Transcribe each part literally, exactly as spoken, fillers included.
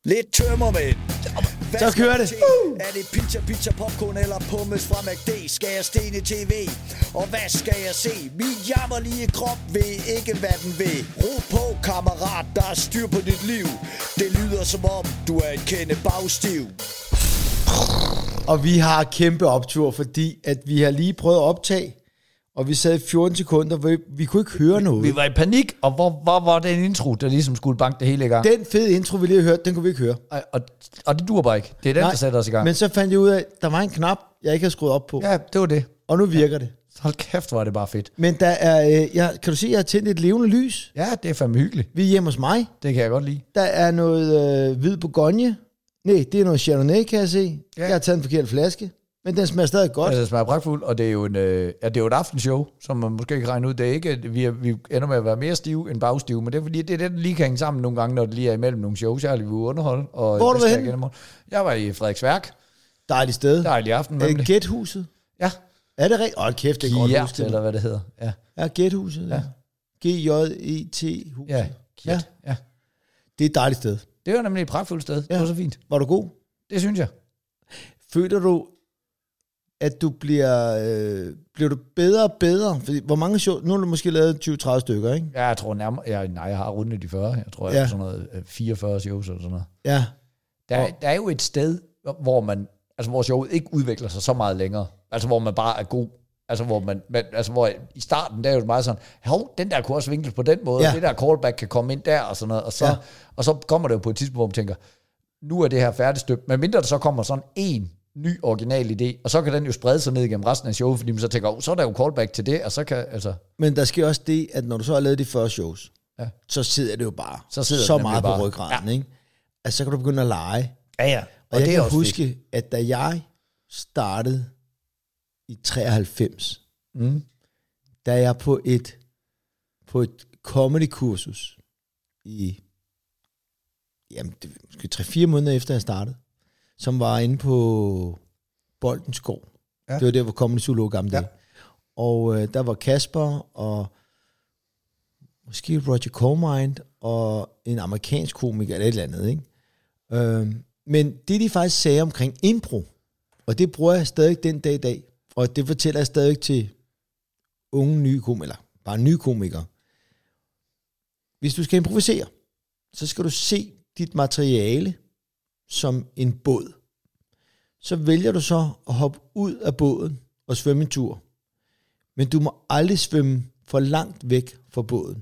Lidt tømmermænd. Så kører det. Uh! Er det pizza, pizza, popcorn eller pommes fra McD? Skal jeg stene T V? Og hvad skal jeg se? Min jammerlige krop ved ikke, hvad den vil. Ro på, kammerat, der er styr på dit liv. Det lyder som om, du er en kende bagstiv. Og vi har kæmpe optur, fordi at vi har lige prøvet at optage, og vi sad i fjorten sekunder, hvor vi, vi kunne ikke høre noget. Vi var i panik, og hvor, hvor var den intro, der ligesom skulle banke det hele i gang? Den fede intro, vi lige har hørt, den kunne vi ikke høre. Og, og, og det dur bare ikke. Det er den, Nej, der sætter os i gang. Men så fandt jeg ud af, at der var en knap, jeg ikke havde skruet op på. Ja, det var det. Og nu virker ja. det. Hold kæft, hvor er det bare fedt. Men der er, øh, jeg, kan du se, jeg har tændt et levende lys? Ja, det er fandme hyggeligt. Vi er hjemme hos mig. Det kan jeg godt lide. Der er noget øh, hvid bourgogne. Nej, det er noget Chardonnay, kan jeg se. Ja. Jeg har taget en forkert flaske. Men den smager stadig godt. Ja, den smager pragtfuld, og det er jo, en, øh, ja, det er jo et aftenshow, som man måske kan regne ud. Det er ikke, vi, er, vi ender med at være mere stive end bagstive, men det er fordi, det er det, der lige kan hænge sammen nogle gange, når det lige er imellem nogle shows, jeg har lige underholde. Og hvor har du været henne? Jeg var i Frederiksværk. Dejligt sted. Dejlig aften. Er det Gæthuset? Ja. Er det rigtigt? Åh, kæft, det er godt huske. eller hvad det hedder. Ja, ja Gæthuset. Ja. G J E T-huset. Ja, ja. ja. Det er et dejligt sted. Det var nemlig et pragtfuldt sted. Ja. Det var så fint. Var du god? Det synes jeg. Føler du, at du bliver, øh, bliver du bedre og bedre? Fordi, hvor mange show? Nu har du måske lavet tyve til tredive stykker, ikke? Ja, jeg tror nærmere... Jeg, nej, jeg har rundet de fyrre. Jeg tror, jeg ja. har sådan noget fireogfyrre shows eller sådan noget. Ja. Der, der er jo et sted, hvor man... Altså, hvor showet ikke udvikler sig så meget længere. Altså, hvor man bare er god. Altså, hvor man... man altså, hvor i starten, der er jo meget sådan... Hov, den der kunne også vinkles på den måde. Ja. Det der callback kan komme ind der og sådan noget. Og så, ja. og så kommer det jo på et tidspunkt, hvor man tænker... Nu er det her færdigstøbt. Men mindre der så kommer sådan en ny original idé, og så kan den jo sprede sig ned igennem resten af showet, fordi man så tænker, oh, så er der jo callback til det, og så kan, altså... Men der sker også det, at når du så har lavet de første shows, ja. så sidder det jo bare så, så meget bare. på ryggraden, ja. ikke? Altså, så kan du begynde at lege. Ja, ja. Og, og jeg det kan huske, fedt. at da jeg startede i treoghalvfems, mm. da jeg på et på et comedy-kursus i jamen, det måske tre-fire måneder efter jeg startede, som var inde på Boldenskov. Ja. Det var der, hvor Comedy Zoo lå gamle ja. dage. Og øh, der var Kasper, og måske Roger Cormind, og en amerikansk komiker, eller et eller andet, ikke? Øh, men det, de faktisk sagde omkring impro, og det bruger jeg stadig den dag i dag, og det fortæller jeg stadig til unge nye komikere, eller bare nye komikere. Hvis du skal improvisere, så skal du se dit materiale som en båd. Så vælger du så at hoppe ud af båden og svømme en tur. Men du må aldrig svømme for langt væk fra båden.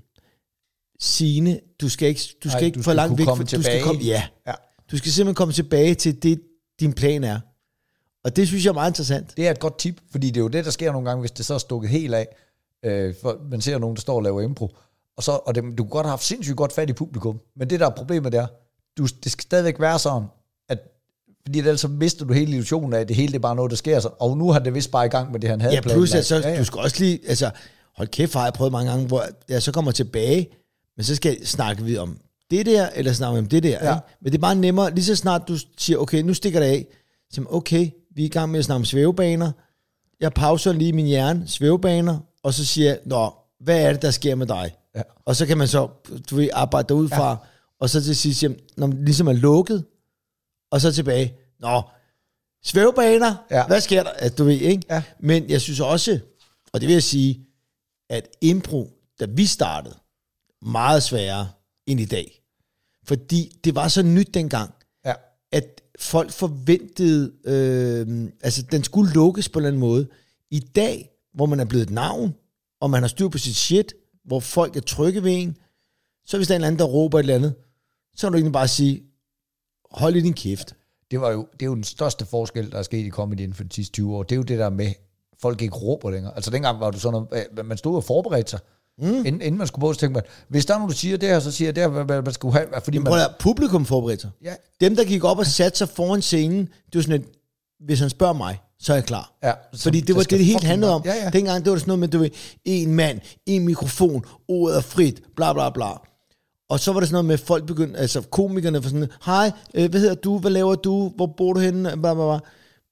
Signe, du skal ikke, du skal Ej, ikke du for skal langt væk. For, du skal komme, ja. ja. Du skal simpelthen komme tilbage til det, din plan er. Og det synes jeg er meget interessant. Det er et godt tip, fordi det er jo det, der sker nogle gange, hvis det så er stukket helt af. Øh, for man ser nogen, der står og laver impro. Og, så, og det, du kunne godt have haft sindssygt godt fat i publikum. Men det, der er problemet, der du, det skal stadigvæk være sådan, at fordi ellers så mister du hele illusionen af, at det hele det er bare noget, der sker. Så, og nu har det vist bare i gang med det, han havde. Ja, plus at så, ja, ja. du skal også lige, altså, hold kæft, har jeg prøvet mange gange, hvor jeg så kommer tilbage, men så skal jeg snakke vi om det der, eller snakke om det der. Ja. Ikke? Men det er bare nemmere, lige så snart du siger, okay, nu stikker det af, så okay, vi er i gang med at snakke om svævebaner, jeg pauser lige min hjerne, svævebaner, og så siger jeg, nå, hvad er det, der sker med dig? Ja. Og så kan man så, du vil arbejde derudfra, ja. og så til sidst, jamen, når man ligesom er lukket, og så tilbage, nå, svævebaner, ja. hvad sker der? At du ved, ikke? Ja. Men jeg synes også, og det vil jeg sige, at impro, da vi startede, meget sværere end i dag. Fordi det var så nyt dengang, ja. at folk forventede, øh, altså den skulle lukkes på en eller anden måde. I dag, hvor man er blevet et navn, og man har styr på sit shit, hvor folk er trygge ved en, så hvis der er en eller anden, der råber et eller andet, så kan du egentlig bare sige, hold i din kæft. Det, var jo, det er jo den største forskel, der er sket i comedy inden for de sidste tyve år. Det er jo det der med, folk ikke råber længere. Altså dengang var du sådan noget, man stod og forberedte sig, mm. inden, inden man skulle på, så tænkte man, hvis der er nogen, der siger det her, så siger jeg det her, hvad man skulle have. Fordi man... At, publikum forberedte sig. Ja. Dem, der gik op og satte sig foran scenen, det var sådan et, hvis han spørger mig, så er jeg klar. Ja, fordi det var det, det helt handlede om. Ja, ja. Dengang, det var sådan noget med, du ved, en mand, en mikrofon, ordet er frit, bla bla bla. Og så var det sådan noget med, folk begyndte, altså komikerne var sådan, hej, øh, hvad hedder du, hvad laver du, hvor bor du henne, bla bla bla.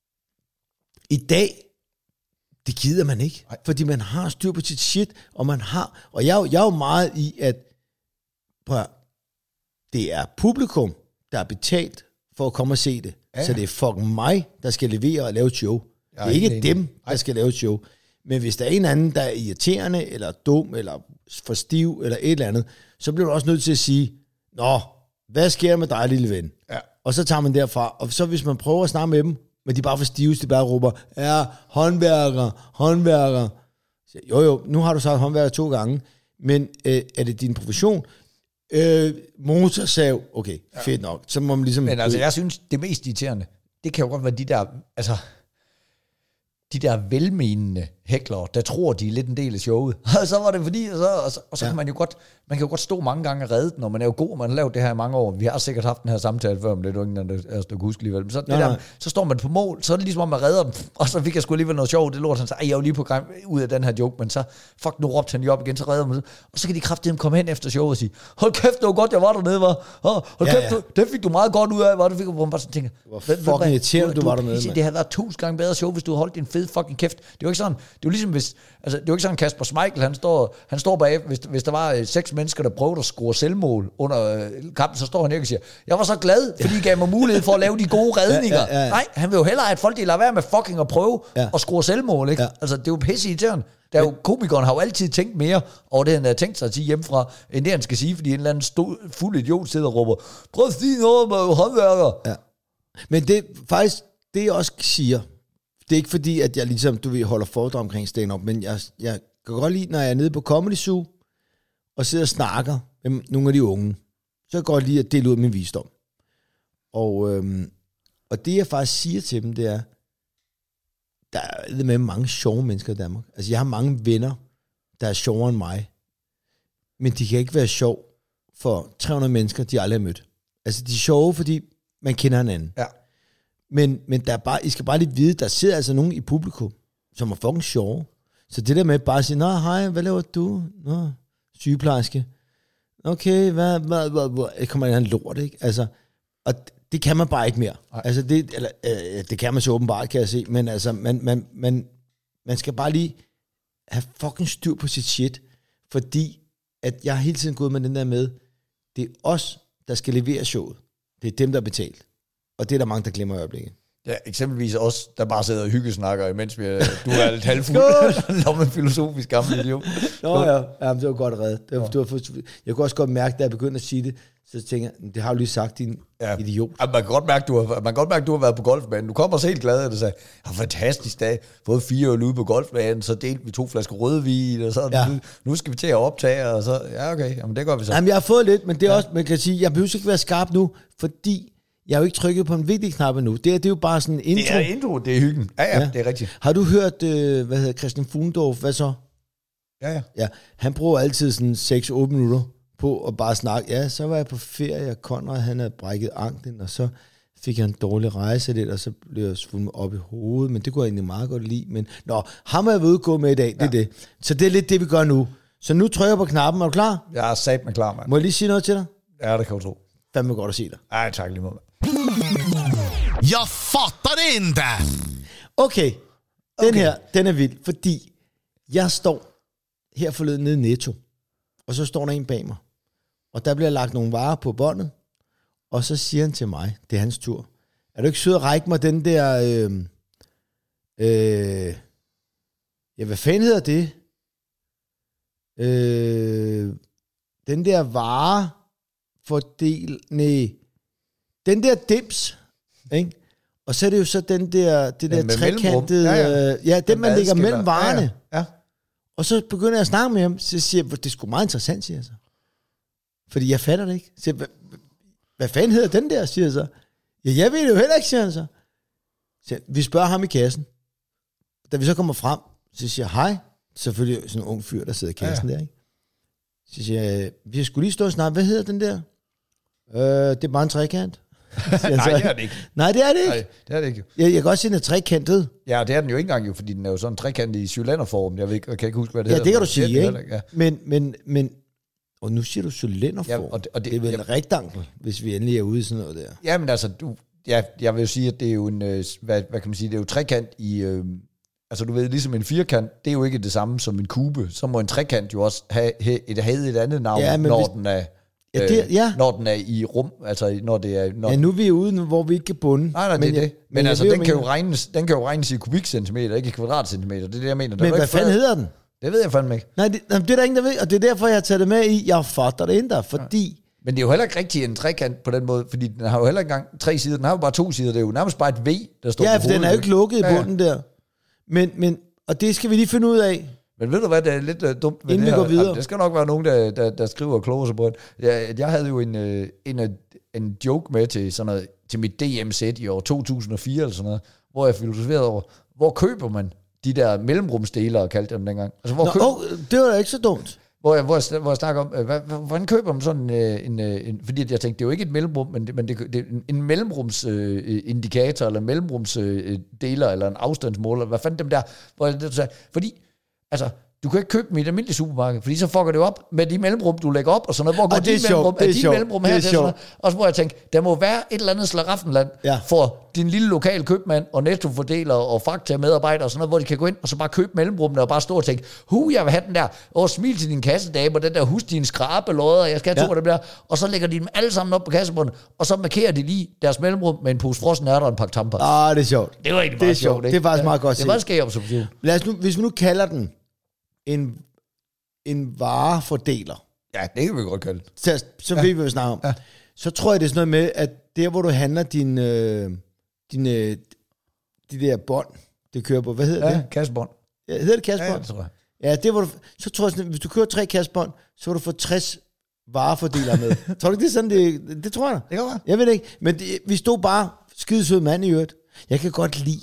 I dag, det gider man ikke, Ej. fordi man har styr på sit shit, og man har, og jeg, jeg er jo meget i, at, prøv at, det er publikum, der er betalt for at komme og se det. Ja, ja. Så det er fucking mig, der skal levere og lave et show. Det er ikke enig. dem, der skal lave et show. Men hvis der er en anden, der er irriterende, eller dum, eller for stiv, eller et eller andet, så bliver du også nødt til at sige, nå, hvad sker der med dig, lille ven? Ja. Og så tager man derfra, og så hvis man prøver at snakke med dem, men de er bare for stive, de bare råber, ja, håndværker, håndværker. Så, jo jo, nu har du sagt håndværker to gange, men øh, er det din profession? Øh, motorsav, okay, ja. Fedt nok. Så må man ligesom... Men altså, jeg synes, det mest irriterende, det kan jo godt være de der, altså, de der velmenende hæklere, der tror, de er lidt en del af showet. Og så var det fordi, og så, og så, og så ja. kan man jo godt, man kan jo godt stå mange gange og redde den, og man er jo god, og man har lavet det her i mange år. Vi har sikkert haft den her samtale før, men det er jo ingen, der, der, der kan huske alligevel. Men så, det nej, der, nej. så står man på mål, så er det ligesom, at man redder dem, og så fik jeg sgu alligevel noget sjovt. Det lort, han sagde, jeg er jo lige på græm ud af den her joke, men så, fuck, nu råbte han lige op igen, så redder man det. Og så kan de kraftedeme komme hen efter showet og sige, hold kæft, det var godt, jeg var dernede, var. Oh, hold ja, kæft, ja. Du, det fik du meget godt ud af, var. Du fik, hvor man bare sådan tænker, hvor fucking irriterende, du, du var dernede, mand. Det havde været tusind gange bedre show, hvis du havde holdt din fed fucking kæft. Det er jo ikke sådan, det er jo ligesom hvis, altså, det er jo ikke sådan, Kasper Schmeichel, han står, han står bag, hvis, hvis der var øh, seks mennesker, der prøvede at score selvmål under øh, kampen, så står han ikke og siger, jeg var så glad, fordi I gav mig mulighed for at lave de gode redninger. Ja, ja, ja. Nej, han vil jo hellere, at folk de lader være med fucking at prøve ja. at score selvmål, ikke? Ja. Altså, det er jo pisse irriterende. Der er jo, komikeren har jo altid tænkt mere over det, han har tænkt sig at sige hjemmefra, end det, han skal sige, fordi en eller anden stod, fuld idiot sidder og råber, prøv at sige noget med håndværker. Ja. Men det faktisk, det jeg også siger, det er ikke fordi, at jeg ligesom, du ved, holder foredrag omkring stand-up, men jeg, jeg kan godt lide, når jeg er nede på Comedy Zoo, og sidder og snakker med nogle af de unge, så kan jeg godt lide at dele ud af min visdom. Og, øhm, og det jeg faktisk siger til dem, det er, der er med mange sjove mennesker i Danmark. Altså jeg har mange venner, der er sjovere end mig, men de kan ikke være sjov for tre hundrede mennesker, de aldrig har mødt. Altså de er sjove, fordi man kender hinanden. Ja. Men, men der er bare, I skal bare lige vide, der sidder altså nogen i publikum, som er fucking sjove. Så det der med bare at sige, nå hej, hvad laver du? Nå, sygeplejerske. Okay, hvad, hvad, hvad, hvad? Det kommer en lort, ikke? Altså, og det kan man bare ikke mere. Nej. Altså, det, eller, øh, det kan man så åbenbart, kan jeg se, men altså, man, man, man, man skal bare lige have fucking styr på sit shit, fordi at jeg har hele tiden gået med den der med, det er os, der skal levere showet. Det er dem, der er betalt. Og det er der mange, der glemmer i øjeblikket. Ja, eksempelvis os, der bare sidder og hyggesnakker, imens vi, du er lidt halvfuld. Lomme filosofisk gammel idiot. Nå ja, ja, det var godt reddet. Det var, det var, jeg kunne også godt mærke, da jeg begyndte at sige det, så tænker jeg, det har du lige sagt, din ja. idiot. Ja, man kan godt mærke, du har, man kan godt mærke, du har været på golfbanen. Du kommer også helt glad af det, og sagde, jeg har fantastisk dag, fået fire øl ude på golfbanen, så delte vi to flasker rødvin, og så ja. nu, nu skal vi til at optage, og så, ja okay, jamen det gør vi så. Jamen jeg har fået lidt, men det er ja. også, man kan sige, jeg behøver ikke være skarp nu, fordi jeg har jo ikke trykket på en vigtig knap endnu. Det er, det er jo bare sådan en intro. Det er intro, det er hyggen. Ja, ja, ja. Det er rigtigt. Har du hørt, øh, hvad hedder Christian Fuglendorf, hvad så? Ja, ja. Ja, han bruger altid sådan seks otte minutter på at bare snakke. Ja, så var jeg på ferie, og Conrad, han havde brækket anklen, og så fik jeg en dårlig rejse lidt, og så blev jeg svundet op i hovedet, men det kunne jeg egentlig meget godt lide. Men nå, ham er jeg ved at gå med i dag, det ja. er det. Så det er lidt det, vi gør nu. Så nu trykker jeg på knappen, er du klar? Jeg er sat med klar, mand. Må jeg lige sige noget til dig? Ja, det kan du tro. Fandme godt at se dig. Ej, tak lige måde. Jeg fatter det inte. Okay, den okay. her, den er vild, fordi jeg står her forleden nede i Netto, og så står der en bag mig, og der bliver lagt nogle varer på båndet, og så siger han til mig, det er hans tur, er du ikke sød at række mig den der, øh, øh, ja, hvad fanden hedder det? Øh, den der vare fordel, nej, den der dims, ikke? Og så er det jo så den der, det der trekantede, ja, ja. ja, den, den man lægger mellem varerne. Ja, ja. Ja. Og så begynder jeg at snakke med ham, så siger jeg, det er sgu meget interessant, siger jeg så. Fordi jeg fatter det ikke. Så jeg, hvad, hvad fanden hedder den der, siger jeg så. Ja, jeg ved det jo heller ikke, siger han så. Så vi spørger ham i kassen. Da vi så kommer frem, så siger jeg, hej. Selvfølgelig sådan en ung fyr, der sidder i kassen ja. der, ikke? Så siger jeg, vi skulle lige stå og snakke, hvad hedder den der? Øh, det er bare en trekant. Nej, det er det ikke. Nej, det er det ikke. Nej, det er det ikke. Jeg, jeg kan også sige, den er trekantet. Ja, det er den jo ikke engang, jo, fordi den er jo sådan trekantet i cylinderform. Jeg, ved ikke, jeg kan ikke huske, hvad det ja, hedder. Ja, det kan du sige, ikke? Ja. Men, men, men, og nu siger du cylinderform. Ja, og det, og det, det er vel ja, en rektangel, hvis vi endelig er ude i sådan noget der. Ja, men altså, du, ja, jeg vil jo sige, at det er jo en, hvad, hvad kan man sige, det er jo trekant i, øh, altså du ved, ligesom en firkant, det er jo ikke det samme som en kube. Så må en trekant jo også have, have, et, have et andet navn, ja, når hvis, den er... Ja, det, ja. når den er i rum, altså når det er... Når ja, nu er vi ude, hvor vi ikke kan bunde. Nej, nej, det men er jeg, det. Men, men altså, den kan, jo mener. regnes, den kan jo regnes i kubikcentimeter, ikke i kvadratcentimeter. Det er det, jeg mener. Men hvad fanden hedder den? Det ved jeg fandme ikke. Nej, det, det er der ingen, der ved, og det er derfor, jeg har taget det med i, jeg fatter det ændre, fordi... Men det er jo heller ikke rigtig en trekant på den måde, fordi den har jo heller ikke engang tre sider, den har jo bare to sider, det er jo nærmest bare et V, der står Ja, på for den er jo ikke lukket i ja, ja. bunden der. Men, men, og det skal vi lige finde ud af. Men ved du hvad, det er lidt uh, dumt ved Inden det vi her. går videre. Jamen, det skal nok være nogen, der, der, der skriver og kloger sig på det. Jeg, jeg havde jo en, uh, en, uh, en joke med til, sådan noget, til mit D M-sæt i år to tusind og fire, eller sådan noget, hvor jeg filosoferede over, hvor køber man de der mellemrumsdelere, kaldte jeg dem dengang. Altså, hvor Nå, køber, oh, det var da ikke så dumt. Hvor jeg, hvor jeg, hvor jeg snakker om, øh, hvad, hvordan køber man sådan øh, en, øh, en... Fordi jeg tænkte, det er jo ikke et mellemrum, men det, men det, det er en, en mellemrumsindikator, øh, eller en mellemrumsdeler, øh, eller en afstandsmåler, hvad fanden dem der... Hvor jeg, det, fordi, altså, du kan ikke købe dem i et almindeligt supermarked, fordi så fucker det jo op med de mellemrum, du lægger op, og sådan noget. Hvor går ah, de mellemrum? Er de mellemrum her til sådan noget? Og så hvor jeg tænkte, der må være et eller andet slaraffenland ja. for din lille lokale købmand og nettofordeler og fakta medarbejdere og sådan noget, hvor de kan gå ind og så bare købe mellemrummene og bare stå og tænke, hu, jeg vil have den der, og smil til din kassedame, og den der, husk dine skrabelodder, jeg skal have ja. to af dem der, og så lægger de dem alle sammen op på kassebunden, og så markerer de lige deres mellemrum med en pose frossen ærter og en pakke tampons. Ah, det er sjovt. Det var egentlig det er meget sjovt. sjovt, det er faktisk meget godt det er meget skæg observation. Lad os nu, hvis vi nu kalder den en, en varefordeler. Ja, det kan vi godt kalde det. Så, så ja. ved vi, hvad vi snakker om. Ja. Så tror jeg, det er sådan noget med, at der, hvor du handler din, øh, din, øh, de der bånd, det kører på, hvad hedder ja, det? Kassebånd. Ja, hedder det kassebånd? Ja, det tror jeg. Ja, det, hvor du, så tror jeg sådan, hvis du kører tre kassebånd, så vil du få tres varefordelere med. Tror du ikke, det er sådan, det, det tror jeg. Det kan være. Jeg ved det ikke, men det, vi stod bare skidesød mand i øvrigt. Jeg kan godt lide,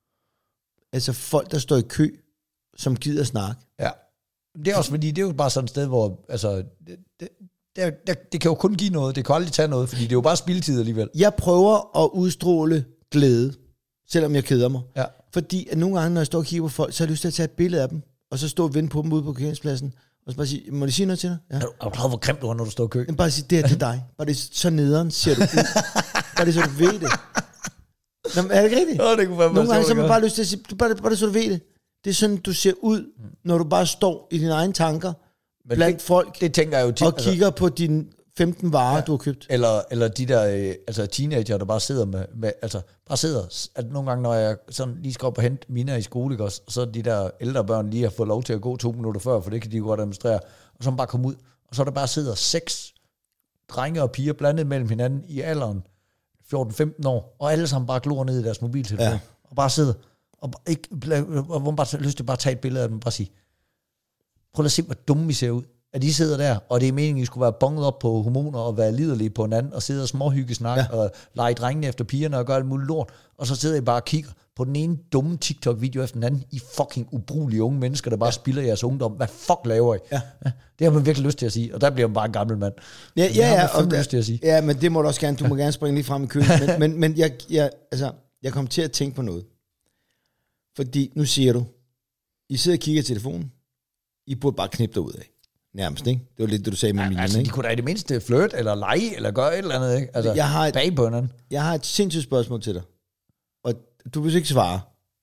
altså folk, der står i kø, som gider snakke. Ja. Det er også fordi, det er jo bare sådan et sted, hvor, altså, det, det, det, det, det kan jo kun give noget, det kan aldrig tage noget, fordi det er jo bare spildtid alligevel. Jeg prøver at udstråle glæde, selvom jeg keder mig. Ja. Fordi at nogle gange, når jeg står og kigger på folk, så har jeg lyst til at tage et billede af dem, og så stå og vente på dem ude på parkeringspladsen, og så bare sige, må de sige noget til dig? Ja. Er, du, er du klar, hvor grimt du er, når du står i kø? Men bare sige, det er til dig. Bare det så nederen, ser du ud. Bare det, så du ved det. Nå, er det ikke rigtigt? Ja, det kunne være nogle gange, så har man bare lyst til at sige, bare, bare det, så du ved det. Det er sådan, du ser ud, når du bare står i dine egne tanker, men blandt det, folk, det tænker jeg jo tit, og kigger altså, på dine femten varer, ja, du har købt. Eller, eller de der øh, altså teenager, der bare sidder med, med altså bare sidder, at nogle gange, når jeg sådan lige skal op og hente mine i skole, ikke også, så de der ældre børn lige har fået lov til at gå to minutter før, for det kan de godt administrere, og så bare komme ud, og så er der bare sidder seks drenge og piger blandet mellem hinanden i alderen fjorten femten år, og alle sammen bare glor ned i deres mobiltelefon, ja, og bare sidder, og, ikke, og hvor man bare har lyst til bare at tage et billede af dem, og bare sige, prøv at se, hvor dumme vi ser ud. At de sidder der, og det er meningen, at I skulle være bonget op på hormoner, og være liderlige på hinanden, og sidde og småhygge snak, ja, og lege drengene efter pigerne, og gøre alt muligt lort, og så sidder I bare og kigger på den ene dumme TikTok-video efter den anden, I fucking ubrugelige unge mennesker, der bare, ja, spilder jeres ungdom. Hvad fuck laver I? Ja. Ja, det har man virkelig lyst til at sige, og der bliver man bare en gammel mand. Ja, ja, ja, og og lyst til at sige. Ja, men det må du også gerne, du må gerne springe lige frem i køen, men, men, men jeg, jeg, altså, jeg kom til at tænke på noget. Fordi, nu siger du, I sidder og kigger i telefonen, I burde bare knippe dig ud af. Nærmest, ikke? Det var lidt det, du sagde med ja, mine, altså, ikke? de kunne da i det mindste flirt, eller lege, eller gøre et eller andet, ikke? Altså, jeg har et, bag på hinanden. Jeg har et sindssygt spørgsmål til dig. Og du vil ikke svare.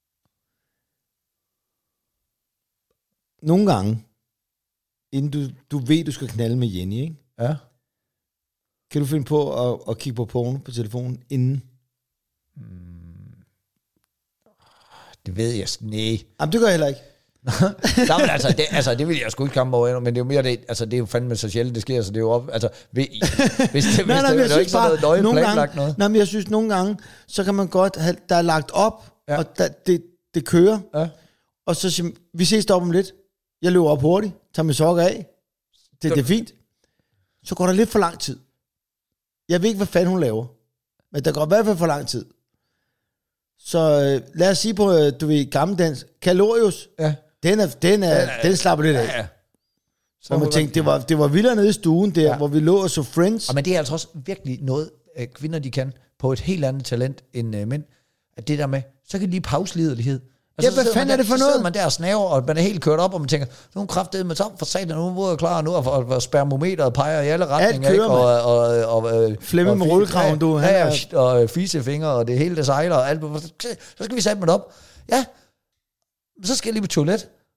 Nogle gange, inden du, du ved, du skal knalde med Jenny, ikke? Ja. Kan du finde på at, at kigge på porno på telefonen inden? Hmm. Det ved jeg nej. Jamen, det gør jeg heller ikke. Nå, men altså, det, altså, det vil jeg sgu ikke komme over, men det er jo mere det, altså, det er jo fandme så sjældent, det sker, så det er jo op, altså, hvis, hvis det, nej, nej, hvis det, det er ikke sådan noget nøje planlagt gange, noget. Nej, men jeg synes, nogle gange, så kan man godt have, der er lagt op, ja, og der, det, det kører, ja, og så siger vi ses deroppe om lidt, jeg løber op hurtigt, tager min sokker af, det, det er fint, så går der lidt for lang tid. Jeg ved ikke, hvad fanden hun laver, men der går i hvert fald for lang tid. Så øh, lad os sige på, øh, du ved, gammeldans, Kalorius, ja, Den, er, den, er, ja, den slapper lidt af. Ja, ja. Så hvor man tænkte, det var, det var vildere nede i stuen der, ja, hvor vi lå og så Friends. Og men det er altså også virkelig noget, øh, kvinder de kan, på et helt andet talent end øh, mænd. At det der med, så kan de lige pause liderlighed. Ja, hvad fanden er det for der, noget? Så sidder man der og snaver, og man er helt kørt op, og man tænker, nu er kraftedeme med tom for satan, nu er jeg klar, nu er spermometeret peger i alle retninger. Alt kører, og, og, og, og, Flemme med rullekraven, du. Ja, ja, og, og fisefingre, og det hele det sejler, og alt. Så skal vi sætte med op. Ja, så skal jeg lige på toilet.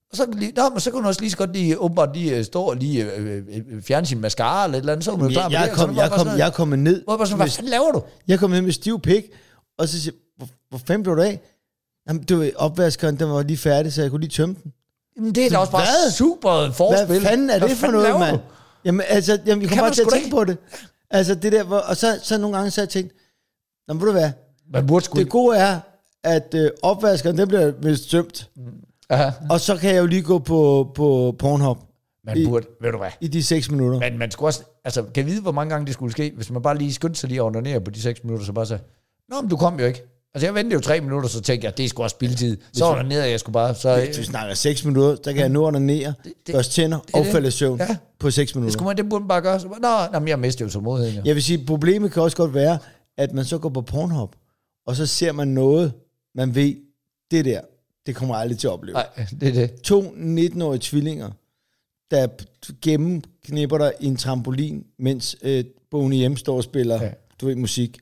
Og så, lige, nå, men så kunne hun også lige så godt lige, åbenbart lige stå og lige øh, øh, fjerne sin mascara eller et eller andet, så var hun klar med jeg, det. kom, jeg, kom, jeg er kommet ned. Hvor sådan, hvad fanden laver du? Jeg er kommet ned med stiv pik, og så siger hvor, hvor fanden blev du af? Jamen, det var opvaskeren, den var lige færdig, så jeg kunne lige tømme den. Jamen, det er da også bare hvad? super forspil. Hvad fanden er det hvad for noget, mand? Jamen, altså, jamen, vi kommer bare til at tænke ikke. på det. Altså, det der, hvor, og så, så nogle gange så har jeg tænkt, nå, ved du hvad? Man burde sgu det gode er, at øh, opvaskeren, den bliver vist tømt. Aha. Og så kan jeg jo lige gå på, på Pornhub. Man burde, I, ved du hvad? I de seks minutter. Men man skulle også, altså, kan vide, hvor mange gange det skulle ske, hvis man bare lige skyndte sig lige at ordinere på de seks minutter, så bare sagde, nå, men du kom jo ikke. Altså, jeg ventede jo tre minutter, så tænkte jeg, det er sgu også spildtid. Så var der ned, og jeg skulle bare... Så, Hvis vi snakker seks minutter, så kan jeg nu ordinere, børste tænder og falde i søvn ja. på seks minutter. Det skulle man, det burde man bare gøre. Så, nå, nå, men jeg mister jo tålmodigheden. Ja. Jeg vil sige, problemet kan også godt være, at man så går på Pornhub, og så ser man noget, man ved, det der, det kommer aldrig til at opleve. Nej, det er det. To nitten-årige tvillinger, der gennemknipper der i en trampolin, mens øh, Boney M står og spiller, ja. du ved, musik.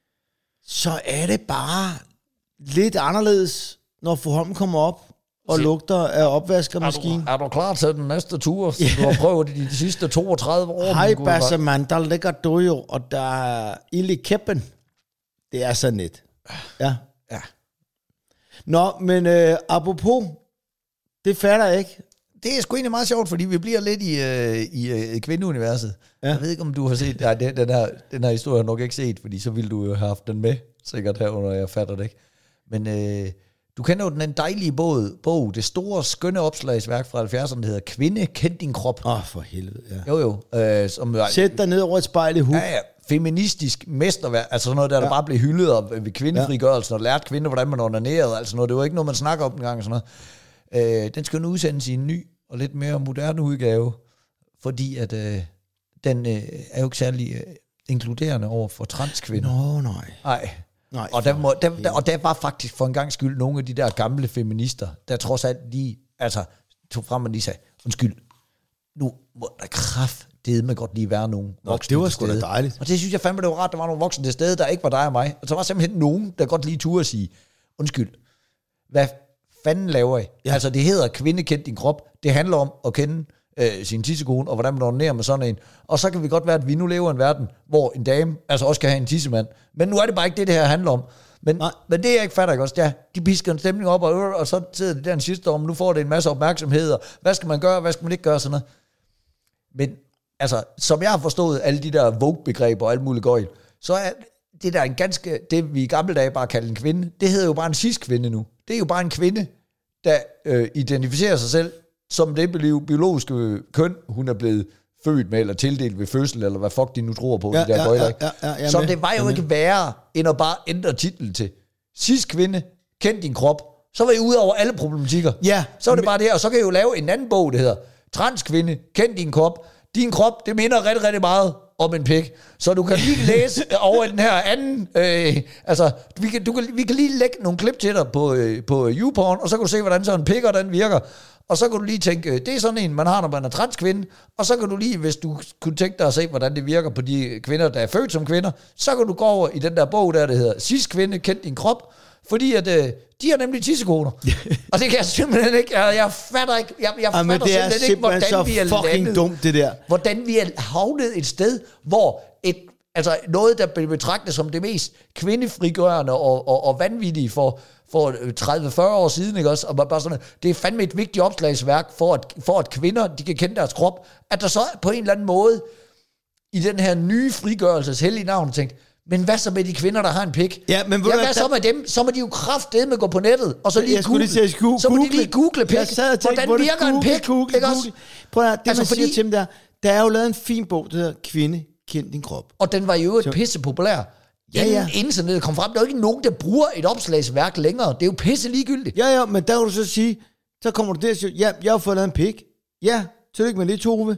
Så er det bare lidt anderledes, når fru Holm kommer op og Se, lugter af opvaskermaskinen. Er du, er du klar til den næste tur, som yeah. du har prøvet i de sidste toogtredive år? Hej, Bassermann, der ligger du jo, og der er ild i kæppen. Det er så net. Ja. Ja. Nå, men øh, apropos, det fatter jeg ikke. Det er sgu egentlig meget sjovt, fordi vi bliver lidt i, øh, i øh, kvindeuniverset. Ja. Jeg ved ikke, om du har set... Nej, den, den, her, den her historie har jeg nok ikke set, fordi så ville du jo have haft den med, sikkert herunder, jeg fatter det ikke. Men øh, du kender jo den dejlige bog, bog, det store, skønne opslagsværk fra halvfjerdserne, der hedder Kvinde, kend din krop. Åh, oh, for helvede, ja. Jo, jo. Øh, som, Sæt dig ned over et spejl i huk. Ja, ja. Feministisk mesterværk, altså sådan noget der, der ja. bare blev hyldet ved kvindefrigørelsen, og lært kvinder, hvordan man onanerede, altså noget. Det var ikke noget, man snakker om engang, sådan noget. Øh, den skal nu udsendes i en ny og lidt mere moderne udgave, fordi at øh, den øh, er jo ikke særlig øh, inkluderende over for transkvinder. Nå, nej. Nej. nej og, der må, der, der, og der var faktisk for en gang skyld nogle af de der gamle feminister, der trods alt lige, altså, tog frem og lige sagde, undskyld, nu må der kraftedeme godt lige være nogen voksne. Nå, det var sgu da dejligt. Og det synes jeg fandme, det var rart, der var nogle voksne til stede, der ikke var dig og mig. Og så var simpelthen nogen, der godt lige turde at sige, undskyld, hvad fanden laver I? Ja. Altså, det hedder kvinde, kend din krop. Det handler om at kende øh, sin tissekone, og hvordan man ordnerer med sådan en. Og så kan vi godt være, at vi nu lever i en verden, hvor en dame altså også kan have en tissemand. Men nu er det bare ikke det, det her handler om. Men, men det, jeg ikke fatter ikke også, ja, de pisker en stemning op, og, og så sidder det der en sidste om, nu får det en masse opmærksomhed, og hvad skal man gøre, hvad skal man ikke gøre, sådan noget. Men altså, som jeg har forstået alle de der Vogue-begreber og alt muligt gøjl, så er det der en ganske, det vi i gamle dage bare kaldte en kvinde, det hedder jo bare en cis-kvinde nu. Det er jo bare en kvinde, der øh, identificerer sig selv som det biologiske køn, hun er blevet født med, eller tildelt ved fødsel, eller hvad fuck de nu tror på, ja, de der ja, gøjler, ja, ja, ja, så med. det var jo ikke værre, end at bare ændre titlen til cis-kvinde, kend din krop. Så var I ude over alle problematikker. Ja, så var det bare det, og så kan I jo lave en anden bog, det hedder transkvinde, kend din krop. Din krop, det minder rigtig, rigtig meget om en pik. Så du kan lige læse over den her anden... Øh, altså, vi kan, du kan, vi kan lige lægge nogle klip til dig på, øh, på YouPorn, og så kan du se, hvordan sådan en pikker, den virker. Og så kan du lige tænke, øh, det er sådan en, man har, når man er transkvinde. Og så kan du lige, hvis du kunne tænke dig at se, hvordan det virker på de kvinder, der er født som kvinder, så kan du gå over i den der bog, der det hedder cis-kvinde, kend din krop. Fordi at øh, de har nemlig tissekoner. Og det kan jeg simpelthen ikke. Jeg, jeg fatter ikke. Jeg, jeg fatter det er simpelthen ikke, hvordan så vi er fucking landet, dumt, det der. Hvordan vi er havnet et sted, hvor et, altså noget, der bliver betragtet som det mest kvindefrigørende og, og, og vanvittige for, for tredive til fyrre år siden, ikke også? Og bare sådan, det er fandme et vigtigt opslagsværk for at, for at kvinder, de kan kende deres krop. At der så på en eller anden måde, i den her nye frigørelses hellige navn, tænkt, men hvad så med de kvinder, der har en pik? Ja, men ja, hvad der... så med dem? Så må de jo kraftedeme gå på nettet, og så lige jeg google. Sige, google. Så må de lige google pik. Hvordan på virker google, en pik? Google, ikke google. Prøv at det altså, man fordi... siger til dem der, der er jo lavet en fin bog, der hedder Kvinde, kend din krop. Og den var jo et pisse populær. Ja, ja. Inden internettet kom frem, der er jo ikke nogen, der bruger et opslagsværk længere. Det er jo pisse ligegyldigt. Ja, ja, men der kan du så sige, så kommer du der og siger, ja, jeg har fået lavet en pik. Ja, tillykke med det, Tove.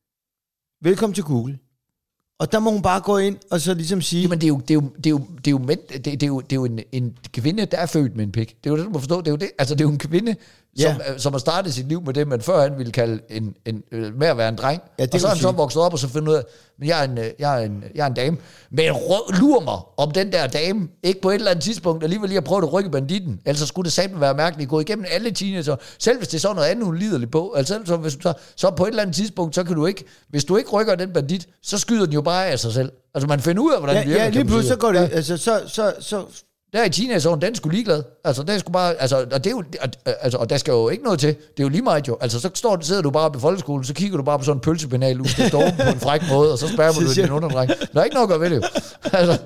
Velkommen til Google. Og der må hun bare gå ind og så ligesom sige... Jamen, det er jo, det er jo, det er jo, det er jo, det er jo, det er jo en, en kvinde, der er født med en pik. Det er jo det, du må forstå. Det er jo det. Altså, det er jo en kvinde, som, Ja. som har startet sit liv med det, men før han ville kalde en, en, øh, med at være en dreng. Ja, det og så er kan han du så sige. vokset op, og så finder ud af, men jeg er en, øh, jeg er en, jeg er en dame. Men rø- lur mig, om den der dame ikke på et eller andet tidspunkt alligevel lige har prøvet at rykke banditten. Ellers skulle det sammen være mærkeligt. Gå igennem alle teenager, selv hvis det er sådan noget andet, hun lider lidt på. Altså, så, hvis, så, så på et eller andet tidspunkt, så kan du ikke, hvis du ikke rykker den bandit, så skyder den jo bare af sig selv. Altså man finder ud af, hvordan Ja, det virker. ja, kan lige man pludselig sige. så går det, altså, så, så, så, Der i teenageåren, den skulle ligeglad. Altså, det skulle bare, altså, og det er jo, altså, og der skal jo ikke noget til. Det er jo lige meget jo. Altså, så står, sidder du bare oppe i folkeskolen, så kigger du bare på sådan en pølsepenal, du skal stå oven på en fræk måde, og så spærmer du din underdreng. Der er ikke noget at gøre ved det jo. Altså,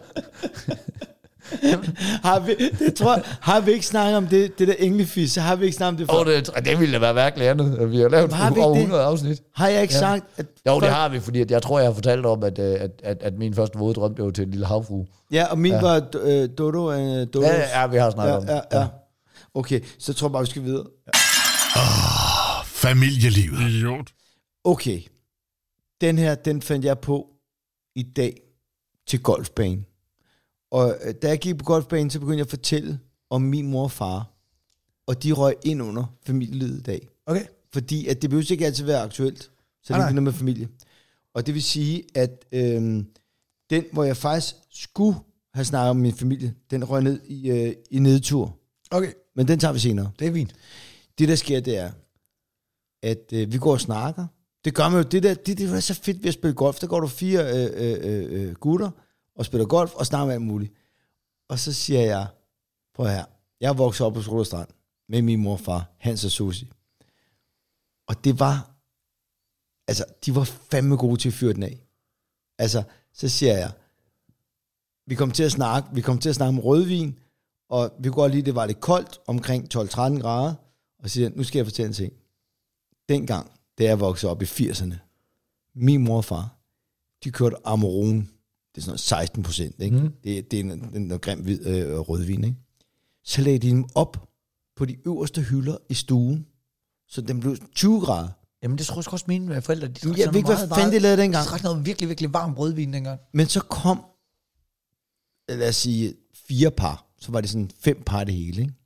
har vi, det tror jeg, har vi ikke snakket om det, det der englefis, så har vi ikke snakket om det før. og det, det ville da være virkelig andet. Vi har lavet Har vi ikke over det? hundrede afsnit. Har jeg ikke Ja. sagt, at... Jo, det har vi, fordi at jeg tror, jeg har fortalt om, at, øh, at, at, at min første våde drøm, det var til en lille havfrue. Ja, og min ja. var øh, Dodo. Øh, Dodo. Ja, ja, ja, vi har snakket om ja, det. ja, ja. Okay, så tror jeg bare, vi skal videre. Familielivet. Idiot. Okay, den her, den fandt jeg på i dag til golfbanen. Og øh, da jeg gik på golfbanen, så begyndte jeg at fortælle om min mor og far. Og de røg ind under familielivet i dag. Okay. Fordi at det behøver ikke altid være aktuelt, så det nej. er noget med familie. Og det vil sige, at øhm, den, hvor jeg faktisk skulle have snakket om min familie, den røg ned i, øh, i nedtur. Okay, Men den tager vi senere. det er fint. Det, der sker, det er, at øh, vi går og snakker. Det gør man jo, det der, det, det er så fedt ved at spille golf. Der går du fire øh, øh, øh, gutter og spiller golf og snakker med alt muligt. Og så siger jeg, prøv her, jeg er vokset op på Solrød Strand med min mor og far, Hans og Susie. Og det var, altså, de var fandme gode til at fyre den af. Altså, så siger jeg, vi kom til at snakke, vi kom til at snakke om rødvin, og vi kunne godt lide, det var lidt koldt, omkring tolv tretten grader, og så siger jeg, nu skal jeg fortælle en ting. Dengang, da jeg voksede op i firserne, min mor og far, de kørte Amarone, det er sådan noget seksten procent, ikke? Mm. Det, det er en, en, en grim hvid øh, rødvin, ikke? Så lagde de dem op på de øverste hylder i stuen, så den blev tyve grader. Jamen, det tror jeg også mine forældre. De Jeg ved ikke, hvad fanden de lavede dengang. De drak noget virkelig, virkelig varm rødvin dengang. Men så kom, lad os sige, fire par. Så var det sådan fem par det hele, ikke?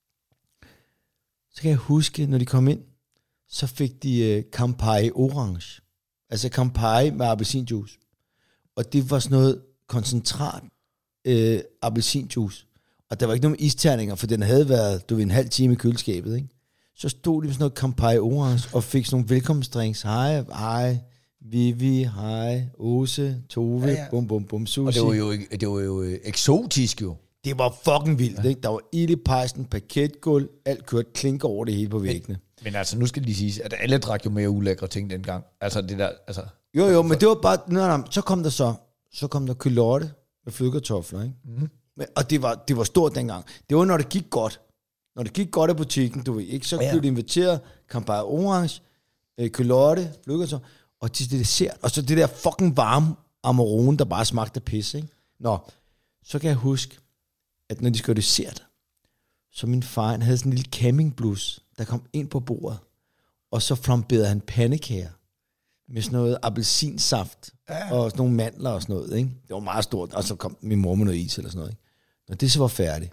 Så kan jeg huske, når de kom ind, så fik de uh, Campari Orange. Altså Campari med appelsinjuice. Og det var sådan noget koncentrat uh, appelsinjuice. Og der var ikke nogen isterninger, for den havde været, du ved, en halv time i køleskabet, ikke? Så stod de med sådan noget Campari Orange, og fik sådan nogle velkomstdrinks. Hej, hej, Vivi, hej, Åse, Tove, ja, ja. bum, bum, bum, Susie. Og det var jo, det var jo øh, eksotisk jo. Det var fucking vildt, ja. Ikke? Der var ild i pejsen, parketgulv, alt kørte klinker over det hele på væggene. Men altså, nu skal det lige siges, at alle drak jo mere ulækre ting dengang. Altså det der, altså... Jo, jo, men det var bare... Nej, nej, så kom der så, så kom der kylotte med flødekartofler, ikke? Mm-hmm. Men, og det var, det var stort dengang. Det var, når det gik godt. Når det gik godt i butikken, du ved ikke, så ja. blev de inviteret, Campari Orange, øh, kylotte, flødekartofler, og til det dessert, og så det der fucking varme Amarone, der bare smagte pis, ikke? Nå, så kan jeg huske, at når de skulle dessert, så min far, han havde sådan en lille campingblus, der kom ind på bordet, og så flamberede han pandekager med sådan noget appelsinsaft, ja. Og sådan nogle mandler og sådan noget, ikke? Det var meget stort, og så kom min mor med noget is eller sådan noget, ikke? Når det så var færdigt,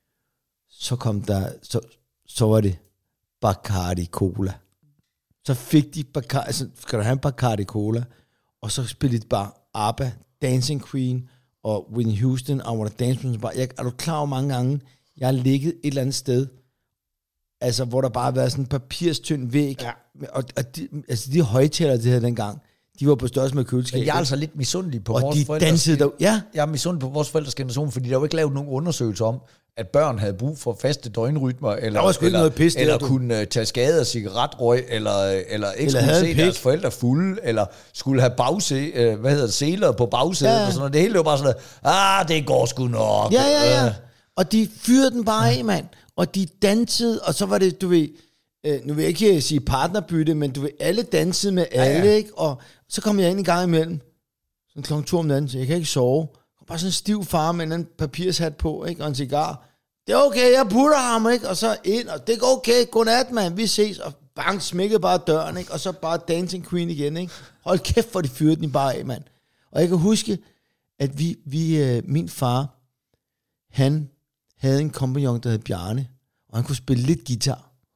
så kom der, så, så var det Bacardi Cola. Så fik de Bacardi, altså, skal du have en Bacardi Cola, og så spillede de bare ABBA, Dancing Queen, og Whitney Houston, I Wanna Dance With You. Er du klar over mange gange, jeg har ligget et eller andet sted, altså, hvor der bare har været sådan en papirstynd væg, ja. og, og de, altså de højtalere, det her dengang, de var på størrelse med køleskabet. Jeg er altså lidt misundelig på og vores de forældres... dansede der, ja. Jeg er misundelig på vores forældres generation, fordi der var ikke lavet nogen undersøgelser om, at børn havde brug for faste døgnrytmer, eller, der var sgu ikke eller, noget pis, eller der, kunne uh, tage skade af cigaretrøg, eller, eller ikke eller skulle se pik. deres forældre fulde, eller skulle have bagsæ, uh, hvad hedder det, seler på bagsædet, ja. Og sådan noget. Det hele var bare sådan noget, ah, det går sgu nok. Ja, ja, ja. Og de fyrede den bare af, mand. Og de dansede, og så var det, du ved, øh, nu vil jeg ikke sige partnerbytte, men du ved, alle dansede med alle, ja, ja. Ikke? Og så kom jeg ind en gang imellem, sådan klokken to om natten, så jeg kan ikke sove. Bare sådan en stiv far med en papirshat på, ikke? Og en cigar. Det er okay, jeg putter ham, ikke? Og så ind, og det er okay, godnat, mand, vi ses. Og bang, smækkede bare døren, ikke? Og så bare Dancing Queen igen, ikke? Hold kæft, hvor de fyrede den bare af, mand. Og jeg kan huske, at vi, vi øh, min far, han havde en kompagnon, der hed Bjarne, og han kunne spille lidt guitar.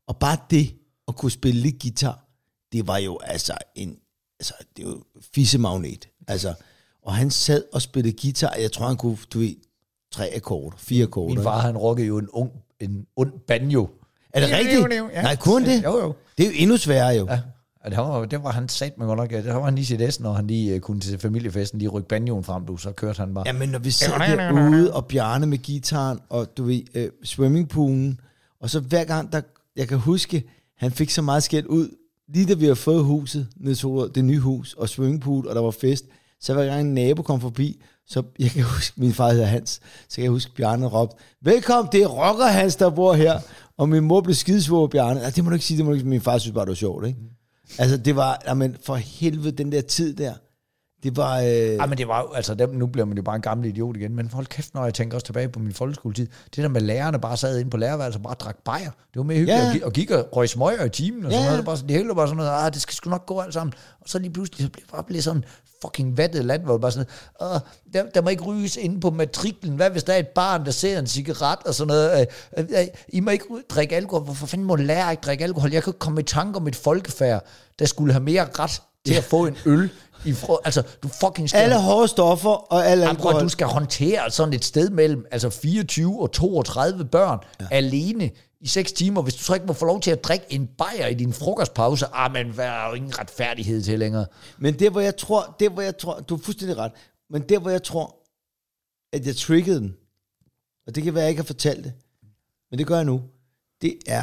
Og bare det, at kunne spille lidt guitar, det var jo altså en, altså det er jo fissemagnet. Altså, og han sad og spillede guitar, jeg tror han kunne, du ved, tre akkorder, fire akkorder. Min far, han rockede jo en, ung, en ond banjo. Er det rigtigt? Ja. Nej, kunne han det? Jo, jo. Det er jo endnu sværere jo. Ja. Det var, det var han sat med godt nok. Det var han lige sit S, når han lige uh, kunne til familiefesten lige rykke banjoen frem, du, så kørte han bare. Ja, men når vi sad derude, og Bjarne med guitaren, og du ved, øh, swimmingpoolen, og så hver gang, der, jeg kan huske, han fik så meget skæld ud, lige da vi havde fået huset, nede i Solrød, det nye hus, og swimmingpool, og der var fest, så hver gang en nabo kom forbi, så jeg kan huske, min far hedder Hans, så kan jeg huske, Bjarne råbte, velkommen, det er rocker Hans, der bor her, og min mor blev skidesvår af Bjarne. Ja, det må du ikke sige, det må du ikke, min far synes bare, det var sjovt, ikke? Altså, det var, jamen, for helvede, den der tid der, det var... Øh... Ej, men det var jo, altså, dem, nu bliver man jo bare en gammel idiot igen, men hold kæft, når jeg tænker også tilbage på min folkeskoletid, det der med lærerne bare sad inde på lærerværelset og bare drak bajer, det var mere hyggeligt, ja. og gik og røg smøger i timen, og ja. sådan noget, det, bare, det hele var bare sådan noget, ah, det skal sgu nok gå alt sammen, og så lige pludselig, så blev det bare blevet sådan fucking vattet land, hvor det bare sådan, ah, der, der må ikke ryges inde på matriklen, hvad hvis der er et barn, der ser en cigaret, og sådan noget, øh, øh, I må ikke drikke alkohol, hvorfor fanden må lærer ikke drikke alkohol, jeg kan ikke komme i tanke om et folkefærd, der skulle have mere ret til at få en øl. I fro- altså, du fucking skal... Alle hårde stoffer og alle alkohol. Andre, du skal håndtere sådan et sted mellem altså fireogtyve og toogtredive børn ja. alene i seks timer. Hvis du så ikke må få lov til at drikke en bajer i din frokostpause, ah, men hvad er jo ingen retfærdighed til længere. Men det, hvor jeg tror, det, hvor jeg tror, du er fuldstændig ret, men det, hvor jeg tror, at jeg triggede den, og det kan være, at jeg ikke har fortalt det, men det gør jeg nu, det er,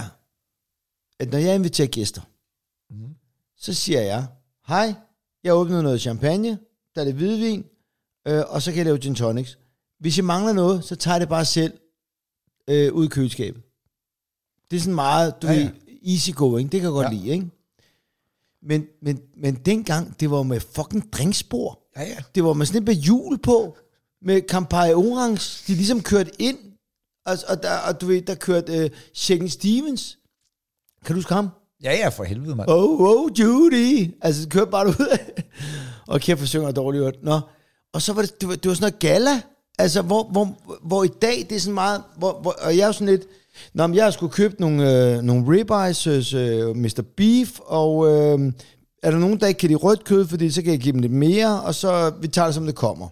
at når jeg inviterer gæster, mm. så siger jeg, hej, jeg har åbnet noget champagne, der er det hvidvin, øh, og så kan jeg lave gin tonics. Hvis jeg mangler noget, så tager jeg det bare selv øh, ud i køleskabet. Det er sådan meget, du ja, ja. ved, easy going, det kan jeg godt ja. lide, ikke? Men, men, men dengang, det var med fucking drinkspor. Ja, ja. Det var med sådan et med hjul på, med Campari Orange, de ligesom kørte ind, og, og, der, og du ved, der kørte øh, Shakin' Stevens. Kan du huske ham? Ja, ja, for helvede, mand. Oh, oh, Judy. Altså, det kørte bare ud af. Og kæft, for synger dårligt. Nå. Og så var det, det var, det var sådan noget gala. Altså, hvor, hvor, hvor i dag, det er sådan meget, hvor, hvor, og jeg er jo sådan lidt, nå, men jeg skulle købe nogle, øh, nogle ribeyes, øh, mister Beef, og øh, er der nogen, der ikke kan lide rødt kød, fordi så kan jeg give dem lidt mere, og så vi tager det, som det kommer.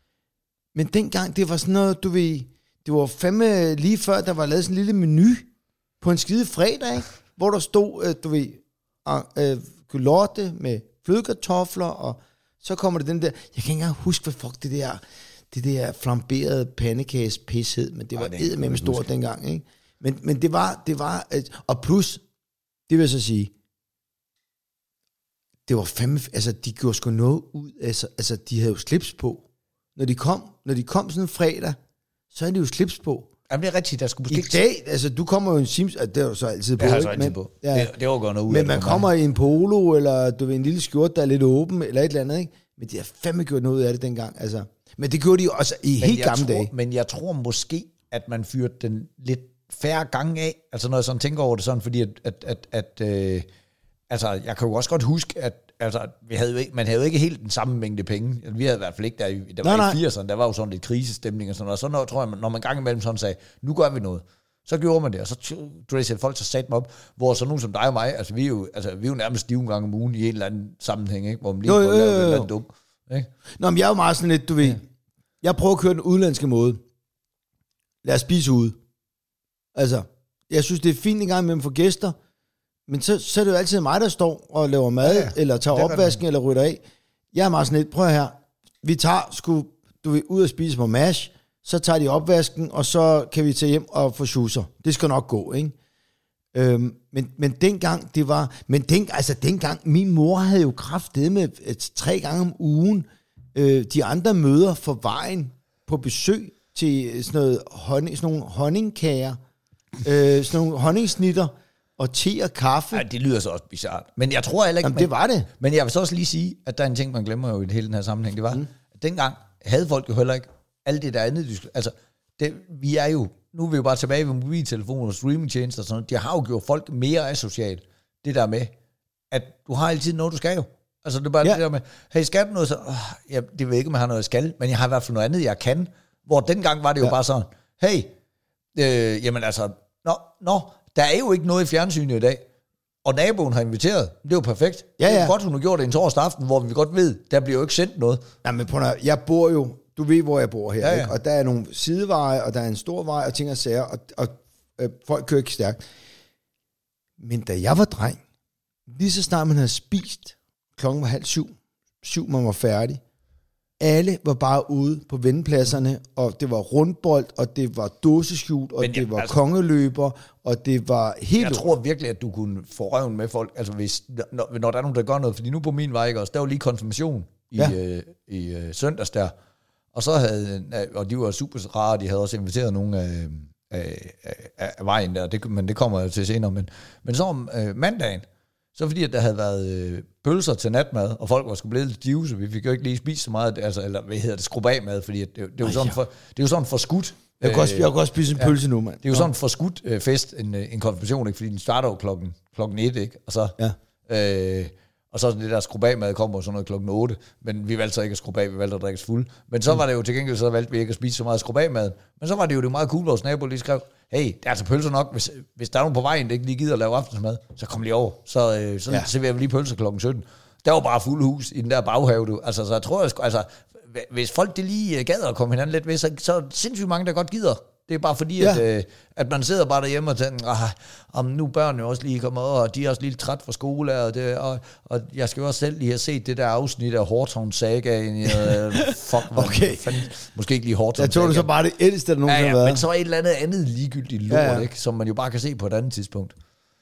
Men dengang, det var sådan noget, du ved, det var fandme lige før, der var lavet sådan en lille menu på en skide fredag, ikke? Hvor der stod, øh, du ved, øh, culotte med flødekartofler, og så kommer det den der, jeg kan ikke engang huske, hvad fuck det der, det der flamberede pandekages pis hed, men det var eddermame stort dengang, ikke? Men, men det var, det var, øh, og plus, det vil jeg så sige, det var fandme, altså de gjorde sgu noget ud, altså, altså de havde jo slips på. Når de kom, når de kom sådan en fredag, så havde de jo slips på. Jamen, det er rigtigt, der skulle måske I dag, altså du kommer jo i en Sims, det er jo så altid på, det ikke? altid Men, på. Ja, det, det var godt noget ud men man kommer i en polo, eller du ved, en lille skjort, der er lidt åben, eller et eller andet, ikke? Men de har fandme gjort noget ud af det dengang, altså. Men det gjorde de jo også i men helt gamle tror, dage. Men jeg tror måske, at man fyrte den lidt færre gange af, altså når jeg sådan tænker over det sådan, fordi at, at, at, at øh, altså jeg kan jo også godt huske, at altså, vi havde jo ikke, man havde jo ikke helt den samme mængde penge. Vi havde i hvert fald ikke, der, der var nej, i firserne, der var jo sådan lidt krisestemning og sådan noget. Og så når, tror jeg, når man gang imellem sådan sagde, nu gør vi noget, så gjorde man det, og så dressede folk så sat mig op, hvor så nogen som dig og mig, altså vi er jo, altså, vi er jo nærmest stive en gang om ugen i en eller anden sammenhæng, ikke? Hvor man lige jo, får jo, jo, lavet jo. et eller andet dum. Ikke? Nå, men jeg er jo meget sådan lidt, du ved, ja. jeg prøver at køre den udlandske måde. Lad os spise ude. Altså, jeg synes, det er fint en gang imellem for gæster, men så, så er det jo altid mig, der står og laver mad, ja, ja. eller tager opvasken, eller rydder af. Jeg er meget sådan lidt, prøv her, vi tager, sku, du vil ud og spise på mash, så tager de opvasken, og så kan vi tage hjem og få schusser. Det skal nok gå, ikke? Øhm, men, men dengang, det var, men den, altså dengang, min mor havde jo kraftedet med et, tre gange om ugen, øh, de andre møder for vejen på besøg til sådan, noget honning, sådan nogle honningkager, øh, sådan nogle honningsnitter, og te og kaffe. Ja, det lyder så også bizarrt. Men jeg tror heller ikke... Jamen, det var det. Men jeg vil så også lige sige, at der er en ting, man glemmer jo i hele den her sammenhæng. Det var, mm. at dengang havde folk jo heller ikke alt det der andet. Altså, det, vi er jo... Nu er vi jo bare tilbage ved mobiltelefoner og streamingtjenester og sådan noget. De har jo gjort folk mere asociale. Det der med, at du har altid noget, du skal jo. Altså, det er bare ja. det der med, hey, skal du noget? Så, åh, ja, det ved ikke, om jeg har noget, jeg skal, men jeg har i hvert fald noget andet, jeg kan. Hvor dengang var det jo ja. bare sådan, hey, øh, jamen altså... Nå, nå, der er jo ikke noget i fjernsynet i dag. Og naboen har inviteret. Det er jo perfekt. Ja, ja. Det er godt, hun har gjort det en torsdag aften, hvor vi godt ved, der bliver jo ikke sendt noget. Nej, men prøv at, jeg bor jo, du ved, hvor jeg bor her, Ja, ja. ikke? Og der er nogle sideveje, og der er en stor vej, og ting og sager, og, og øh, folk kører ikke stærkt. Men da jeg var dreng, lige så snart man havde spist, klokken var halv syv, syv man var færdig, alle var bare ude på vendepladserne, og det var rundbold, og det var dåseskjult, og Men ja, det var altså- kongeløber, og det var helt... Jeg tror virkelig, at du kunne få røven med folk, altså hvis, når, når der er nogen, der gør noget, fordi nu på min vej, ikke også, der var lige konfirmation i, Ja. øh, i øh, søndags der, og så havde, og de var super rare, de havde også inviteret nogen af, af, af, af vejen der, det, men det kommer jeg til senere, men, men så om øh, mandagen, så fordi at der havde været øh, pølser til natmad, og folk var sgu blevet lidt stive, så vi fik jo ikke lige spist så meget, altså, eller hvad hedder det, skrub af mad, fordi at det, det, er jo sådan for, det er jo sådan for skudt. Jeg kan også, jeg kan også spise en ja. pølse nu, mand. Det er jo sådan en forskudt øh, fest, en, øh, en konfirmation, ikke? Fordi den starter jo klokken, klokken et, ikke? Og så, Ja. øh, og så det der skrub af mad kommer jo sådan noget klokken otte, men vi valgte så ikke at skrub af, vi valgte at drikke os fuld. Men så var det jo til gengæld, så valgte vi ikke at spise så meget skrub af mad. Men så var det jo det meget cool, vores nabo lige skrev, hey, der er altså pølser nok, hvis, hvis der er nogen på vejen, der ikke lige gider at lave aftensmad, så kom lige over. Så, øh, så Ja. serverer vi lige pølser klokken sytten. Der var bare fuld hus i den der baghave, du. Altså, så jeg tror, jeg, altså, hvis folk det lige gad at komme hinanden lidt ved, så, så er sindssygt mange, der godt gider. Det er bare fordi, Ja. at, øh, at man sidder bare derhjemme og tænker, ah, om nu børnene også lige kommer over, og de er også lige træt fra skole, og, det, og, og jeg skal jo også selv lige have set det der afsnit af Horton Sagaen. Øh, fuck, Okay. fanden, måske ikke lige Horton Der tog du så bare det ældste, der ja, nogensinde ja, har været. men så er et eller andet andet ligegyldigt lort, Ja, ja. ikke, som man jo bare kan se på et andet tidspunkt.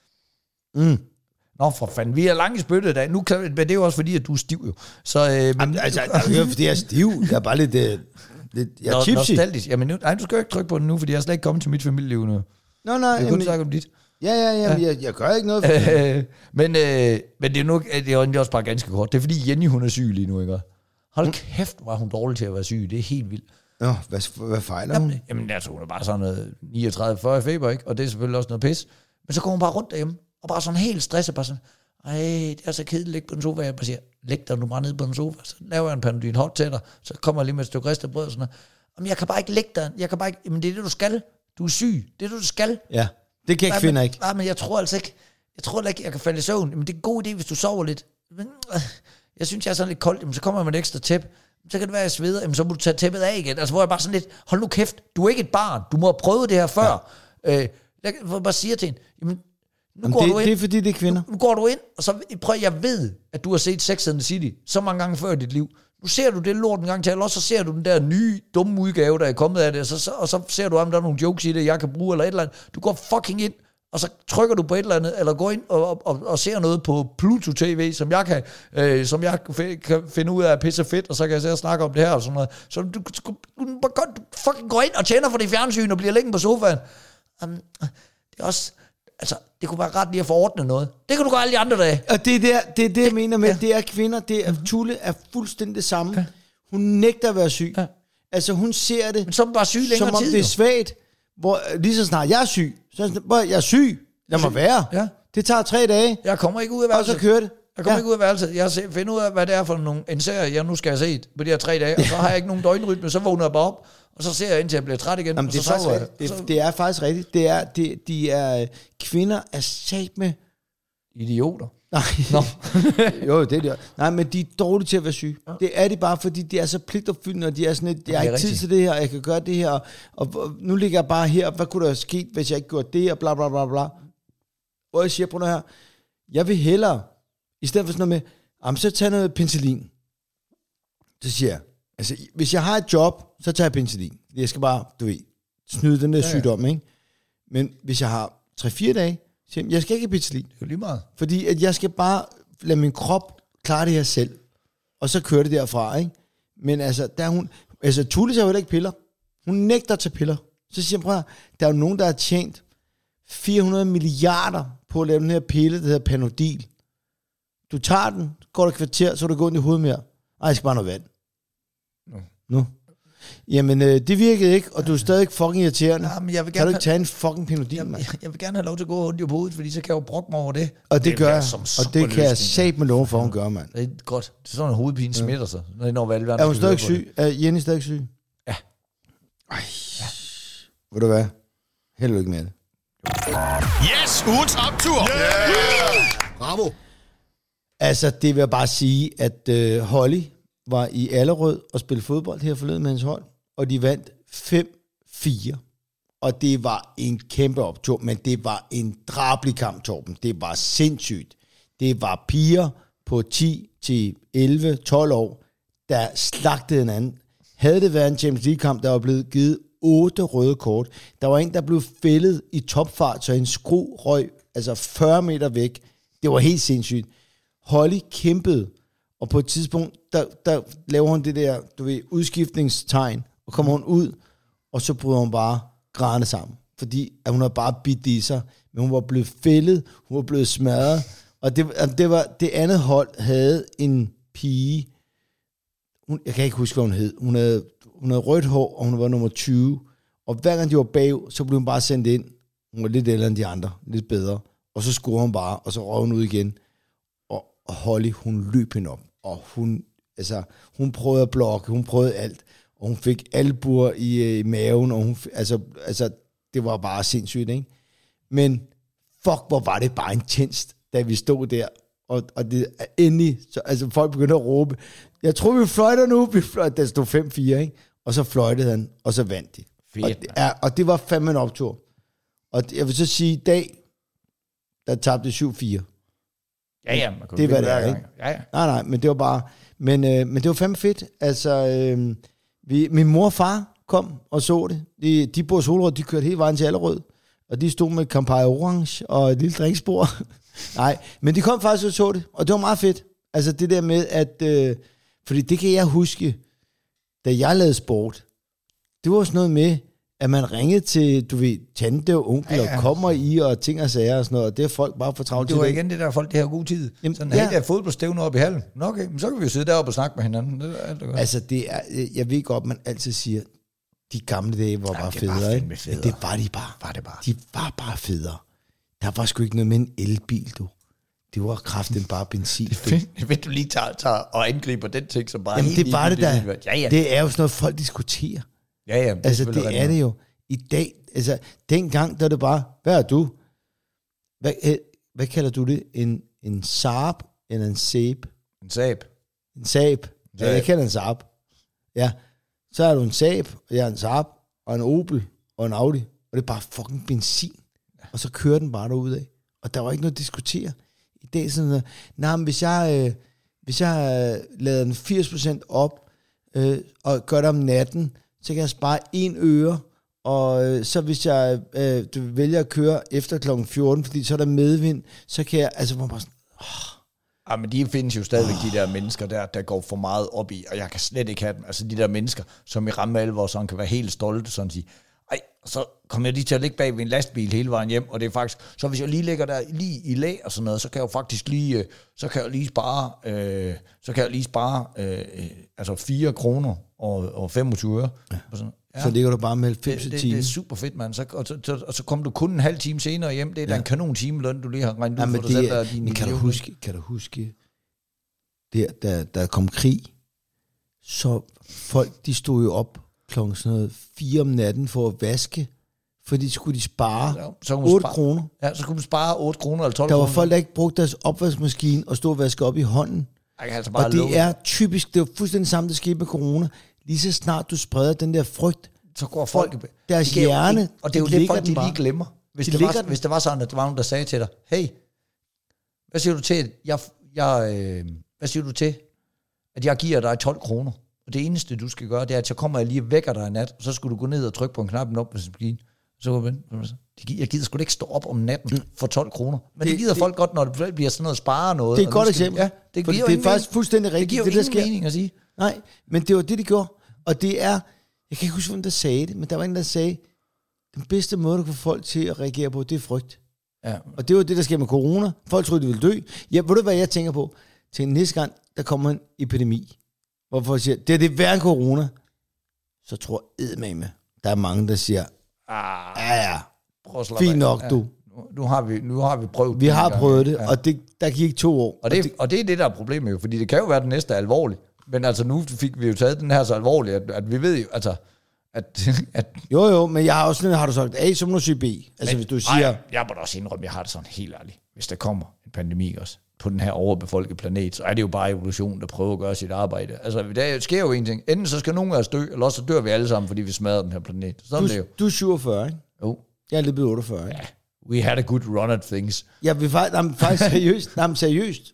Mm. Nå, for fanden, vi er langt i spyttet i dag. Nu kan, men det er jo også fordi, at du er stiv jo. Så, øh, men, Jamen, altså, det er jo fordi, jeg er stiv. Jeg er bare lidt... øh, lidt jeg er Nå, tipsy. nostalgisk. Jamen, nu, nej, du skal jo ikke trykke på den nu, fordi jeg er slet ikke kommet til mit familieliv nu. Nå, nej. Jeg kan kun Jamen, snakke om dit. ja, ja, ja. Men jeg, jeg gør ikke noget. For Øh, men, øh, men det er nu det er jo egentlig også bare ganske kort. Det er fordi Jenny, hun er syg lige nu, ikke? Hold kæft, var hun dårlig til at være syg. Det er helt vildt. Nå, hvad, hvad fejler hun? Jamen, jamen altså, hun er bare sådan noget niogtredive fyrre feber, ikke? Og det er selvfølgelig også noget pis. Men så går hun bare rundt derhjemme, og bare sådan helt stresset, bare sådan, ej, det er så kedeligt at ligge på den sofa. Jeg bare siger, læg dig nu bare ned på den sofa, så laver jeg en Panodil hot til dig, så kommer jeg lige med et stykke ristet brød og sådan noget. Jamen, jeg kan bare ikke lægge dig, jeg kan bare ikke, men det er det, du skal. Du er syg, det er det, du skal. Ja, det kan jeg kvinder ikke. Nej, men jeg tror altså ikke, jeg tror ikke, jeg kan falde i søvn. Men det er en god idé, hvis du sover lidt. Men, øh, jeg synes, jeg er sådan lidt koldt, jamen, så kommer jeg med et ekstra tæppe. Så kan det være, at jeg sveder, jamen, så må du tage tæppet af igen. Altså, hvor jeg bare sådan lidt, hold nu kæft, du er ikke et barn, du må have prøvet det her før. Ja. Øh, jeg kan bare sige til hende, jamen, nu Jamen, går det, du ind. det er fordi, det er kvinder. Nu, nu går du ind, og så prøv, jeg ved, at du har set Sex and the City så mange gange før i dit liv. Nu ser du det lort en gang til, eller også så ser du den der nye, dumme udgave, der er kommet af det, og så, så, og så ser du, om der er nogle jokes i det, jeg kan bruge, eller et eller andet. Du går fucking ind, og så trykker du på et eller andet, eller går ind og, og, og ser noget på Pluto T V, som jeg kan, øh, som jeg kan finde ud af at pisse fedt, og så kan jeg så snakke om det her og sådan noget. Så du, du, du, du fucking går ind og tænder for det fjernsyn, og bliver liggende på sofaen. Um, det er også... Altså, det kunne være ret lige at forordne noget. Det kan du gøre alle de andre dage. Og det er der, det, er det jeg mener med, Ja. det er kvinder, det er, Tulle er fuldstændig det samme. Ja. Hun nægter at være syg. Ja. Altså, hun ser det, Men så er man bare syg længere som om tid, det er jo. svagt, hvor lige så snart jeg er syg, så er jeg sådan, "Hvor, jeg er syg, lad mig være. Ja. Det tager tre dage, Jeg kommer ikke ud af og værelset. så kører det. Jeg kommer Ja. ikke ud af værelset. Jeg se- finder ud af, hvad det er for nogle, en serie, jeg nu skal have set på de her tre dage. Og så har jeg ikke nogen døgnrytme, så vågner jeg bare op. Og så ser jeg indtil jeg bliver træt igen. Jamen, og det, er så faktisk sover jeg. rigtigt. Så- Det, det er faktisk rigtigt. Det er, det, de er, kvinder er sat med... Idioter. Nej, Nå. jo, det er det. Nej, men de er dårlige til at være syge. Ja. Det er de bare, fordi de er så pligtopfyldende, og de er sådan lidt, jeg har Det er ikke tid rigtigt. til det her, og jeg kan gøre det her, og, og nu ligger jeg bare her, hvad kunne der have sket, hvis jeg ikke gjorde det, og bla bla bla bla. Hvor jeg siger på det her, jeg vil hellere, i stedet for sådan noget med, jamen, så tager noget penicillin. Så siger jeg, altså, hvis jeg har et job, så tager jeg penicillin. Jeg skal bare, du ved, snyde den der Ja, ja. sygdom, ikke? Men hvis jeg har tre fire dage, så siger jeg, jeg skal ikke have penicillin. Det er jo lige meget. Fordi at jeg skal bare lade min krop klare det her selv. Og så kører det derfra, ikke? Men altså, der er hun... Altså, Tulle tager jo heller ikke piller. Hun nægter at tage piller. Så siger jeg, prøv at, der er jo nogen, der har tjent fire hundrede milliarder på at lave den her pille, der hedder Panodil. Du tager den, går der et kvarter, så er du gået i hovedet mere. Ej, jeg skal bare noget vand. Nu. Nu. Jamen, øh, det virkede ikke, og du er stadig fucking irriterende. Ja, men jeg vil Kan du gerne ikke tage en fucking Panodil, jeg, mand? jeg, jeg vil gerne have lov til at gå ondt i hovedet, fordi så kan jeg jo brokke mig over det. Og det, vil gør være jeg, som og det kan jeg superløsning. sat med lov for, hun gør, mand. Det er godt. Det er sådan, at hovedpine smitter sig. Når vi alle Er hun stadig syg? Er Jenny stadig syg? Ja. Ej. Ja. Ved du hvad? Held og lykke med det. Yes, ugens optur. Yeah! Bravo. Altså, det vil jeg bare sige, at øh, Holly var i Allerød og spillede fodbold her forleden med hans hold, og de vandt fem fire. Og det var en kæmpe optur, men det var en drabelig kamp, Torben. Det var sindssygt. Det var piger på ti til elleve tolv år, der slagtede hinanden. Havde det været en Champions League-kamp, der var blevet givet otte røde kort. Der var en, der blev fældet i topfart, så en skru røg altså fyrre meter væk. Det var helt sindssygt. Holly kæmpede, og på et tidspunkt, der, der laver hun det der, du ved, udskiftningstegn, og kommer hun ud, og så bryder hun bare grædende sammen. Fordi at hun har bare bidt i sig, men hun var blevet fældet, hun var blevet smadret, og det, det var det andet hold havde en pige, hun, jeg kan ikke huske, hvad hun hed, hun havde, hun havde rødt hår, og hun var nummer tyve, og hver gang de var bag, så blev hun bare sendt ind. Hun var lidt ældre end de andre, lidt bedre, og så scorede hun bare, og så røg hun ud igen, og, og Holly, hun løb hende op, og hun, altså, hun prøvede at blokke, hun prøvede alt, og hun fik albuer i, i maven, og hun, altså, altså, det var bare sindssygt, ikke? Men fuck, hvor var det bare intenst, da vi stod der, og, og det er endelig, så, altså folk begyndte at råbe, jeg tror, vi fløjter nu, vi fløjter, der stod fem fire, ikke? Og så fløjtede han, og så vandt de. Fedt, og, det, ja, og det var fandme en optur. Og jeg vil så sige, i dag, der tabte syv fire. Ja, ja. Man det var det, ikke? Ja, ja. Nej, nej, men det var bare, men, øh, men det var fandme fedt. Altså, øh, vi, min mor og far kom og så det. De, de bor i Solrød, de kørte hele vejen til Allerød, og de stod med Campari Orange og et lille drinkspor. Nej, men de kom faktisk og så det, og det var meget fedt. Altså det der med, at, øh, fordi det kan jeg huske, da jeg lavede sport, det var sådan noget med, at man ringede til, du ved, tante og onkel, ja, ja. Og kommer i, og ting og sager og sådan noget, og det er folk bare for travlt til. Det var igen det der, folk, det har god tid. Jamen, sådan ja. Helt der fodboldstævne oppe i hallen. Nå okay, men så kan vi jo sidde deroppe og snakke med hinanden. Det er alt, det altså det er, jeg ved godt, man altid siger, de gamle dage var ja, bare federe, ikke? Federe. Men det var de bare. Var det bare. De var bare federe. Der var sgu ikke noget med en elbil, du. Det var kraften bare benzin. Det ved du lige tager, tager og angriber den ting, som bare jamen, helt det var det der. Ja, ja. Det er jo sådan noget, folk diskuterer. Ja, ja. Det altså, det er det jo. I dag, altså, dengang, der er det bare, hvad er du? Hvad, hvad kalder du det? En, en Saab eller en Saab? En Saab. En Saab. Ja, jeg kalder en Saab. Ja. Så er du en Saab, og jeg er en Saab, og en Opel, og en Audi. Og det er bare fucking benzin. Og så kører den bare derudad. Og der var ikke noget at diskutere. I dag sådan noget, nej, men hvis jeg, øh, hvis jeg øh, lader den firs procent op, øh, og gør det om natten, så kan jeg spare en øre, og øh, så hvis jeg øh, du vælger at køre efter klokken fjorten, fordi så er der medvind, så kan jeg, altså, hvor man bare sådan, åh. Ja, men de findes jo stadigvæk, oh. de der mennesker der, der går for meget op i, og jeg kan slet ikke have dem, altså de der mennesker, som i ramme alvor, sådan kan være helt stolte, sådan at sige, ej, så kommer jeg lige til at ligge bag ved en lastbil hele vejen hjem, og det er faktisk, så hvis jeg lige ligger der lige i læ og sådan noget, så kan jeg jo faktisk lige, så kan jeg lige spare, øh, så kan jeg lige spare, øh, altså fire kroner og, og femogtyve øre. Ja. Og sådan. Ja. Så ligger du bare med halvfems det, det, timer. det er super fedt, mand. Så, og, så, og så kommer du kun en halv time senere hjem. Det er ja. Da en kanon timeløn, du lige har regnet ud for dig selv. Der din kan, du huske, kan du huske, der, der, der kom krig, så folk, de stod jo op klokken sådan noget fire om natten for at vaske, fordi skulle de spare ja, så otte spare, kroner. Ja, så skulle man spare otte kroner eller tolv kroner. Der var kroner. folk, der ikke brugte deres opvaskemaskine og stod og vaske op i hånden. Altså bare og det er typisk, det er fuldstændig samme, der skete med corona. Lige så snart du spreder den der frygt, så går folk, folk deres de hjerne, ikke, og det er jo det, folk de lige glemmer. Hvis de det, var, hvis det var sådan, at der var nogen, der sagde til dig, hey, hvad siger du til, jeg, jeg, øh, hvad siger du til, at jeg giver dig tolv kroner, og det eneste, du skal gøre, det er, at jeg kommer lige og vækker dig i nat, og så skulle du gå ned og trykke på en knap, en opvaskemaskine, så går jeg gider sgu da ikke stå op om natten for tolv kroner. Men det, det giver det, folk godt, når det bliver sådan noget at spare noget. Det er et godt eksempel. Ja, det, det er faktisk fuldstændig rigtigt. Det giver jo det, ingen mening at sige. Nej, men det var det, de gjorde. Og det er, jeg kan ikke huske, hvem der sagde det, men der var en, der sagde, den bedste måde, du kan få folk til at reagere på, det er frygt. Ja. Og det var det, der sker med corona. Folk troede, de ville dø. Ja, ved du, hvad jeg tænker på? Til næste gang, der kommer en epidemi, hvor folk siger, det er det værre end corona, så tror jeg eddermame, der er mange, der siger, ah, ja, ja, fint nok, ja. du. Nu har vi, nu har vi prøvet Vi det har prøvet det, ja. Og det, der gik to år. Og det, og, det, og det er det, der er problemet jo, fordi det kan jo være, at den næste er alvorlig. Men altså, nu fik vi jo taget den her så alvorligt, at, at vi ved jo, altså, At, at, Jo, jo, men jeg har også sådan, har du sagt A, så må du sige B. Altså, men, hvis du siger... Ej, jeg må da også indrømme, jeg har det sådan helt ærligt. Hvis der kommer en pandemi også, på den her overbefolkede planet, så er det jo bare evolutionen, der prøver at gøre sit arbejde. Altså, der sker jo en ting. Enten så skal nogen af os dø, eller også så dør vi alle sammen, fordi vi smadrer den her planet. Sådan Du, er det jo. du er syvogfyrre, ikke? Jo. Jeg er lidt blevet otteogfyrre, ikke? Ja, we had a good run at things. Jeg vil faktisk, jamen, faktisk seriøst, jamen, seriøst.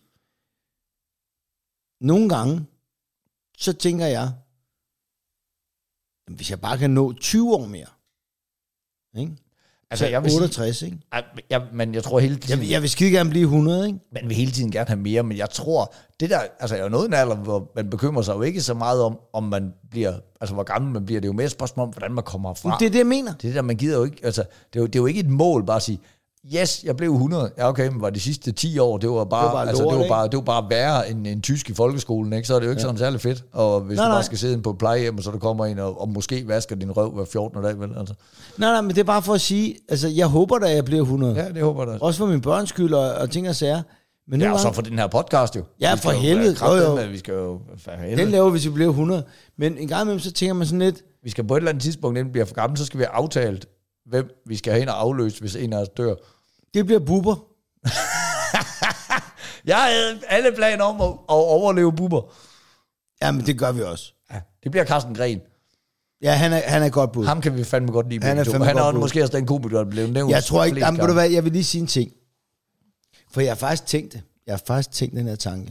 Nogle gange, så tænker jeg, hvis jeg bare kan nå tyve år mere, ikke? Altså, Så jeg vil sige- otteogtres, ikke? Ej, jeg, men jeg tror hele tiden... Jeg, vil- jeg vil skide gerne blive hundrede, ikke? Man vil hele tiden gerne have mere, men jeg tror, det der, altså jeg er jo noget i en alder, hvor man bekymrer sig jo ikke så meget om, om man bliver, altså hvor gammel man bliver, det er jo mere et spørgsmål om, hvordan man kommer fra. Men det er det, jeg mener. Det er det der, man gider jo ikke, altså det er jo, det er jo ikke et mål bare at sige, yes, jeg blev hundrede, ja okay, men var de sidste ti år, det var bare, Det var bare altså lort, det var ikke? bare, det var bare værre end en tysk i folkeskolen, ikke? Så er det jo ikke ja. sådan særlig fedt, og hvis Nej, du bare nej. skal sidde inde på et plejehjem, og så der kommer en, og, og måske vasker din røv hver fjortende dag, vel, altså. Nej, nej, men det er bare for at sige, altså jeg håber da, jeg bliver hundrede. Ja, det håber jeg da. Også for min børns skyld og, og ting og sager. Men Ja, nogle og så gange, for den her podcast jo. Ja, Vi skal for jo helvede. være kraftedeme, Jo, jo. Vi skal jo, for den helvede. laver, hvis vi bliver hundrede. Men en gang imellem, så tænker man sådan lidt, Vi skal på et eller andet tidspunkt, inden vi bliver for gamle, så skal vi have aftalt, hvem vi skal have ind og afløse, hvis en af os dør. det bliver buber. Jeg havde alle planer om at, at overleve Bubber. Jamen, det gør vi også. Ja, det bliver Carsten Gren. Ja, han er, han er godt bud. Ham kan vi fandme godt lide. Han er begge to. fandme Han er godt også bud. måske også den komiker, der blev nævnt. Jeg tror ikke, flest jamen, ved du gange. hvad, jeg vil lige sige en ting. For jeg har faktisk tænkt det. Jeg har faktisk tænkt den her tanke.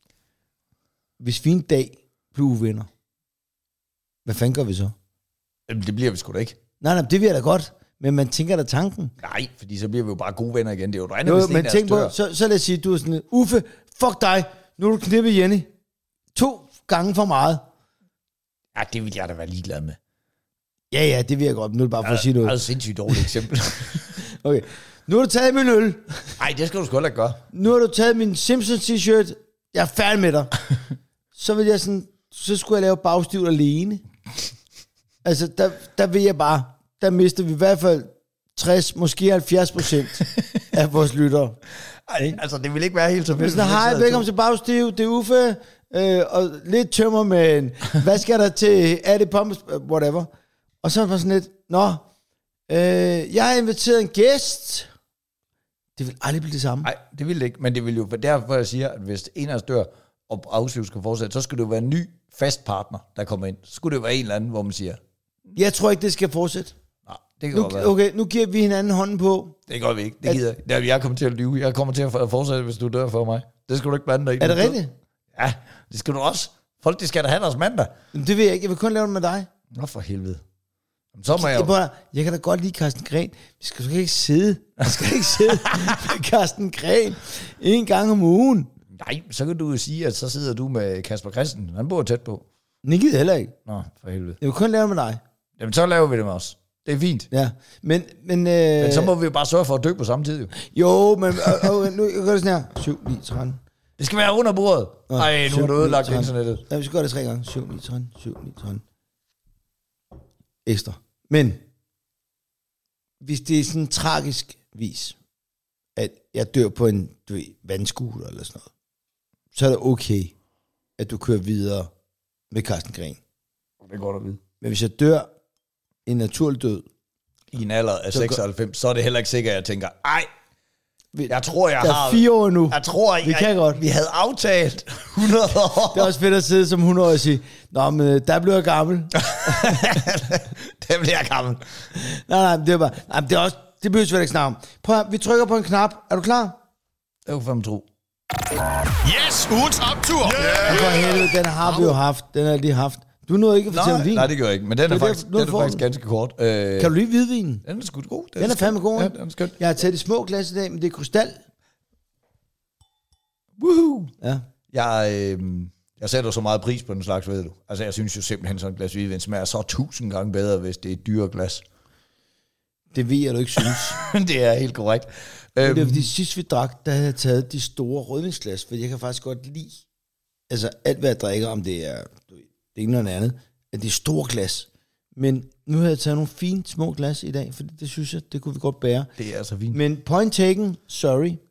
Hvis vi en dag bliver uvenner, hvad fanden gør vi så? Jamen, det bliver vi sgu da ikke. Nej, nej, det vil jeg da godt. Men man tænker da tanken. Nej, fordi så bliver vi jo bare gode venner igen. Det er jo andet, Jo, hvis en men af tænk os på, dør. så, så lad os sige, du er sådan, Uffe, fuck dig, nu er du knippet Jenny. To gange for meget. Ja, det vil jeg da være ligeglad med. Ja, ja, det vil jeg godt. Nu er det bare for at sige Det er noget. et sindssygt dårligt eksempel. Okay. Nu har du taget min øl. Nej, det skal du sgu heller ikke gøre. Nu har du taget min Simpsons t-shirt. Jeg er færdig med dig. Så vil jeg sådan, så skulle jeg lave bagstivt alene. Altså, der, der vil jeg bare, der mister vi i hvert fald tres, måske halvfjerds procent af vores lyttere. Ej, altså, det vil ikke være helt så fedt. Men sådan, hej, velkommen til bagstiv, det er Uffe, øh, og lidt tømmer med en, hvad skal der til, er det pommes, whatever. Og så var sådan lidt, nå, øh, jeg har inviteret en gæst. Det vil aldrig blive det samme. Nej, det vil det ikke, men det vil jo være derfor, jeg siger, at hvis en af os dør, og afsliv skal fortsætte, så skal det jo være en ny fast partner, der kommer ind. Så skulle det jo være en eller anden, hvor man siger, Jeg tror ikke, det skal fortsætte. nej, det kan Nu, godt være. okay, nu giver vi hinanden hånden på. Det gør vi ikke. Det gider jeg. Der, jeg kommer til at lyve. Jeg kommer til at fortsætte, hvis du dør for mig. Det skal du ikke blande dig i. Er det rigtigt? Ja, det skal du også. Folk, de skal da have deres mandag. Men det vil jeg ikke. Jeg vil kun lave det med dig. Nå for helvede. Jamen, så må jeg Jeg, jo... prøver, jeg kan da godt lide Carsten Gren. Vi skal sgu ikke sidde. Vi skal ikke sidde med Carsten Gren en gang om ugen. Nej, så kan du jo sige, at så sidder du med Kasper Christen. Han bor tæt på. Det gider heller ikke. Nå, for helvede. Jeg vil kun lave det med dig. Jamen, så laver vi det med os. Det er fint. Ja, men... Men, øh, Men så må vi jo bare sørge for at dø på samme tid, jo. Jo, men øh, øh, nu gør det sådan her. syv, ni, tretten. Det skal være under bordet. Nej, nu har du ødelagt internettet. Ja, vi skal gøre det tre gange. syv, ni, tretten. syv, ni, tretten. Ekstra. Men, hvis det er sådan tragisk vis, at jeg dør på en du ved, vandskuter eller sådan noget, så er det okay, at du kører videre med Carsten Gren. Det er godt at vide. Men hvis jeg dør en naturlig død, I en alder af Så seksoghalvfems, så er det heller ikke sikkert, at jeg tænker, ej, jeg tror, jeg der har... er fire år nu. Jeg tror, jeg, Vi kan godt. Vi havde aftalt hundrede år. Det er også fedt at sidde som hundrede år og sige, nå, men øh, der blev jeg gammel. Det bliver jeg gammel. Nej, nej, det er bare, nej, det er også, det behøver vi ikke snakke om. Prøv at, vi trykker på en knap. Er du klar? Det var fandme tro. Yes, ugens optur. Ja, for helvede, den har vi jo haft. Den har jeg lige haft. Du nåede ikke at fortælle Nej, vin. nej, det gør jeg ikke. Men den er, Det er faktisk, derfor, nu den er får faktisk den. ganske kort. Øh, Kan du lide hvidvinen? Den er sgu god. Den er fandme god. Ja, ikke? den er skøn. Jeg har taget det små glas i dag, men det er krystal. Woohoo! Ja. Jeg, øh, jeg sætter så meget pris på den slags, ved du. Altså, jeg synes jo simpelthen, sådan et glas hvidvin smager så tusind gange bedre, hvis det er et dyre glas. Det ved jeg, du ikke synes. Det er helt korrekt. Men Øhm, det er fordi sidst vi drak, der havde jeg taget de store rødvinsglas, for jeg kan faktisk godt lide, altså alt hvad jeg drikker, om det er du ved, det ene eller noget andet, at det er store glas. Men nu har jeg taget nogle fine små glas i dag, for det synes jeg, det kunne vi godt bære. det er så fint. Men point taken, sorry,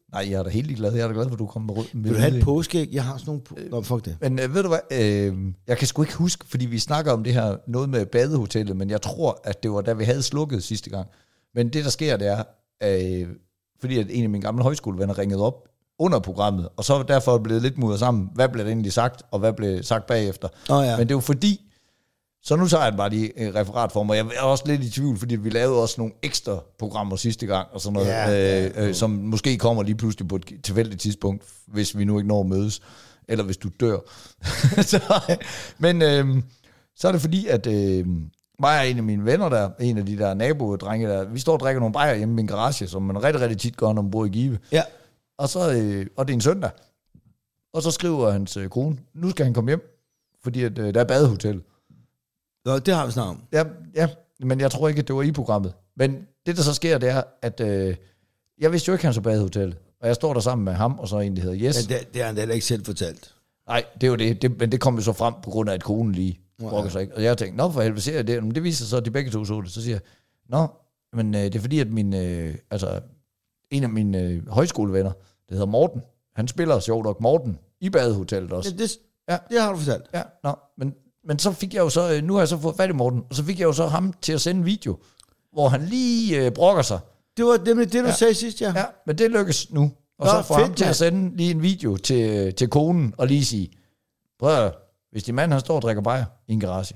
Nej, jeg er da helt glad. Jeg er da glad for, at du kom med rød. Vil du have et påskeæg? Jeg har sådan nogle... Po- Nå, fuck det. Men øh, ved du hvad? Øh, jeg kan sgu ikke huske, fordi vi snakker om det her, noget med badehotellet, men jeg tror, at det var da vi havde slukket sidste gang. Men det, der sker, det er, øh, fordi at en af mine gamle højskolevenner ringede op under programmet, og så derfor blevet lidt mudret sammen, hvad blev det egentlig sagt, og hvad blev sagt bagefter. Oh, ja. Men det er jo fordi, så nu tager jeg bare lige et referat for mig. Jeg er også lidt i tvivl, fordi vi lavede også nogle ekstra programmer sidste gang, og sådan noget, ja, øh, ja. øh, som måske kommer lige pludselig på et tilfældigt tidspunkt, hvis vi nu ikke når at mødes, eller hvis du dør. så, men øh, så er det fordi, at øh, mig og en af mine venner der, en af de der nabodrenge der, vi står og drikker nogle bajer hjemme i min garage, som man rigtig, rigtig tit gør, når man bor i Give. Ja. Og, så, øh, og det er en søndag. Og så skriver hans øh, kone, nu skal han komme hjem, fordi at, øh, der er badehotel. Nå, det har vi snart om. Ja, ja, men jeg tror ikke, at det var i programmet. Men det, der så sker, det er, at øh, jeg vidste jo ikke, at han så badehotel. Og jeg står der sammen med ham, og så en, der hedder Jes. Ja, det, det har han da heller ikke selv fortalt. Nej, det er jo det. det men det kom jo så frem på grund af, at konen lige brokker ja. sig ikke. Og jeg tænkte, nå for helvede, ser jeg det? Men det viser sig så, at de begge to så det. Så siger jeg, nå, men øh, det er fordi, at min, øh, altså, en af mine øh, højskolevenner, det hedder Morten, han spiller sjovt nok Morten i badehotellet også. Ja, det, ja. det har du fortalt. Ja, nå, men, men så fik jeg jo så, nu har jeg så fået fat i Morten, og så fik jeg jo så ham til at sende en video, hvor han lige øh, brokker sig. Det var nemlig det, du ja. sagde sidst, ja. Ja, men det lykkes nu. Og nå, så får fedt, ham til man. at sende lige en video til, til konen, og lige sige, prøv hvis din mand han står og drikker bajer i en garage,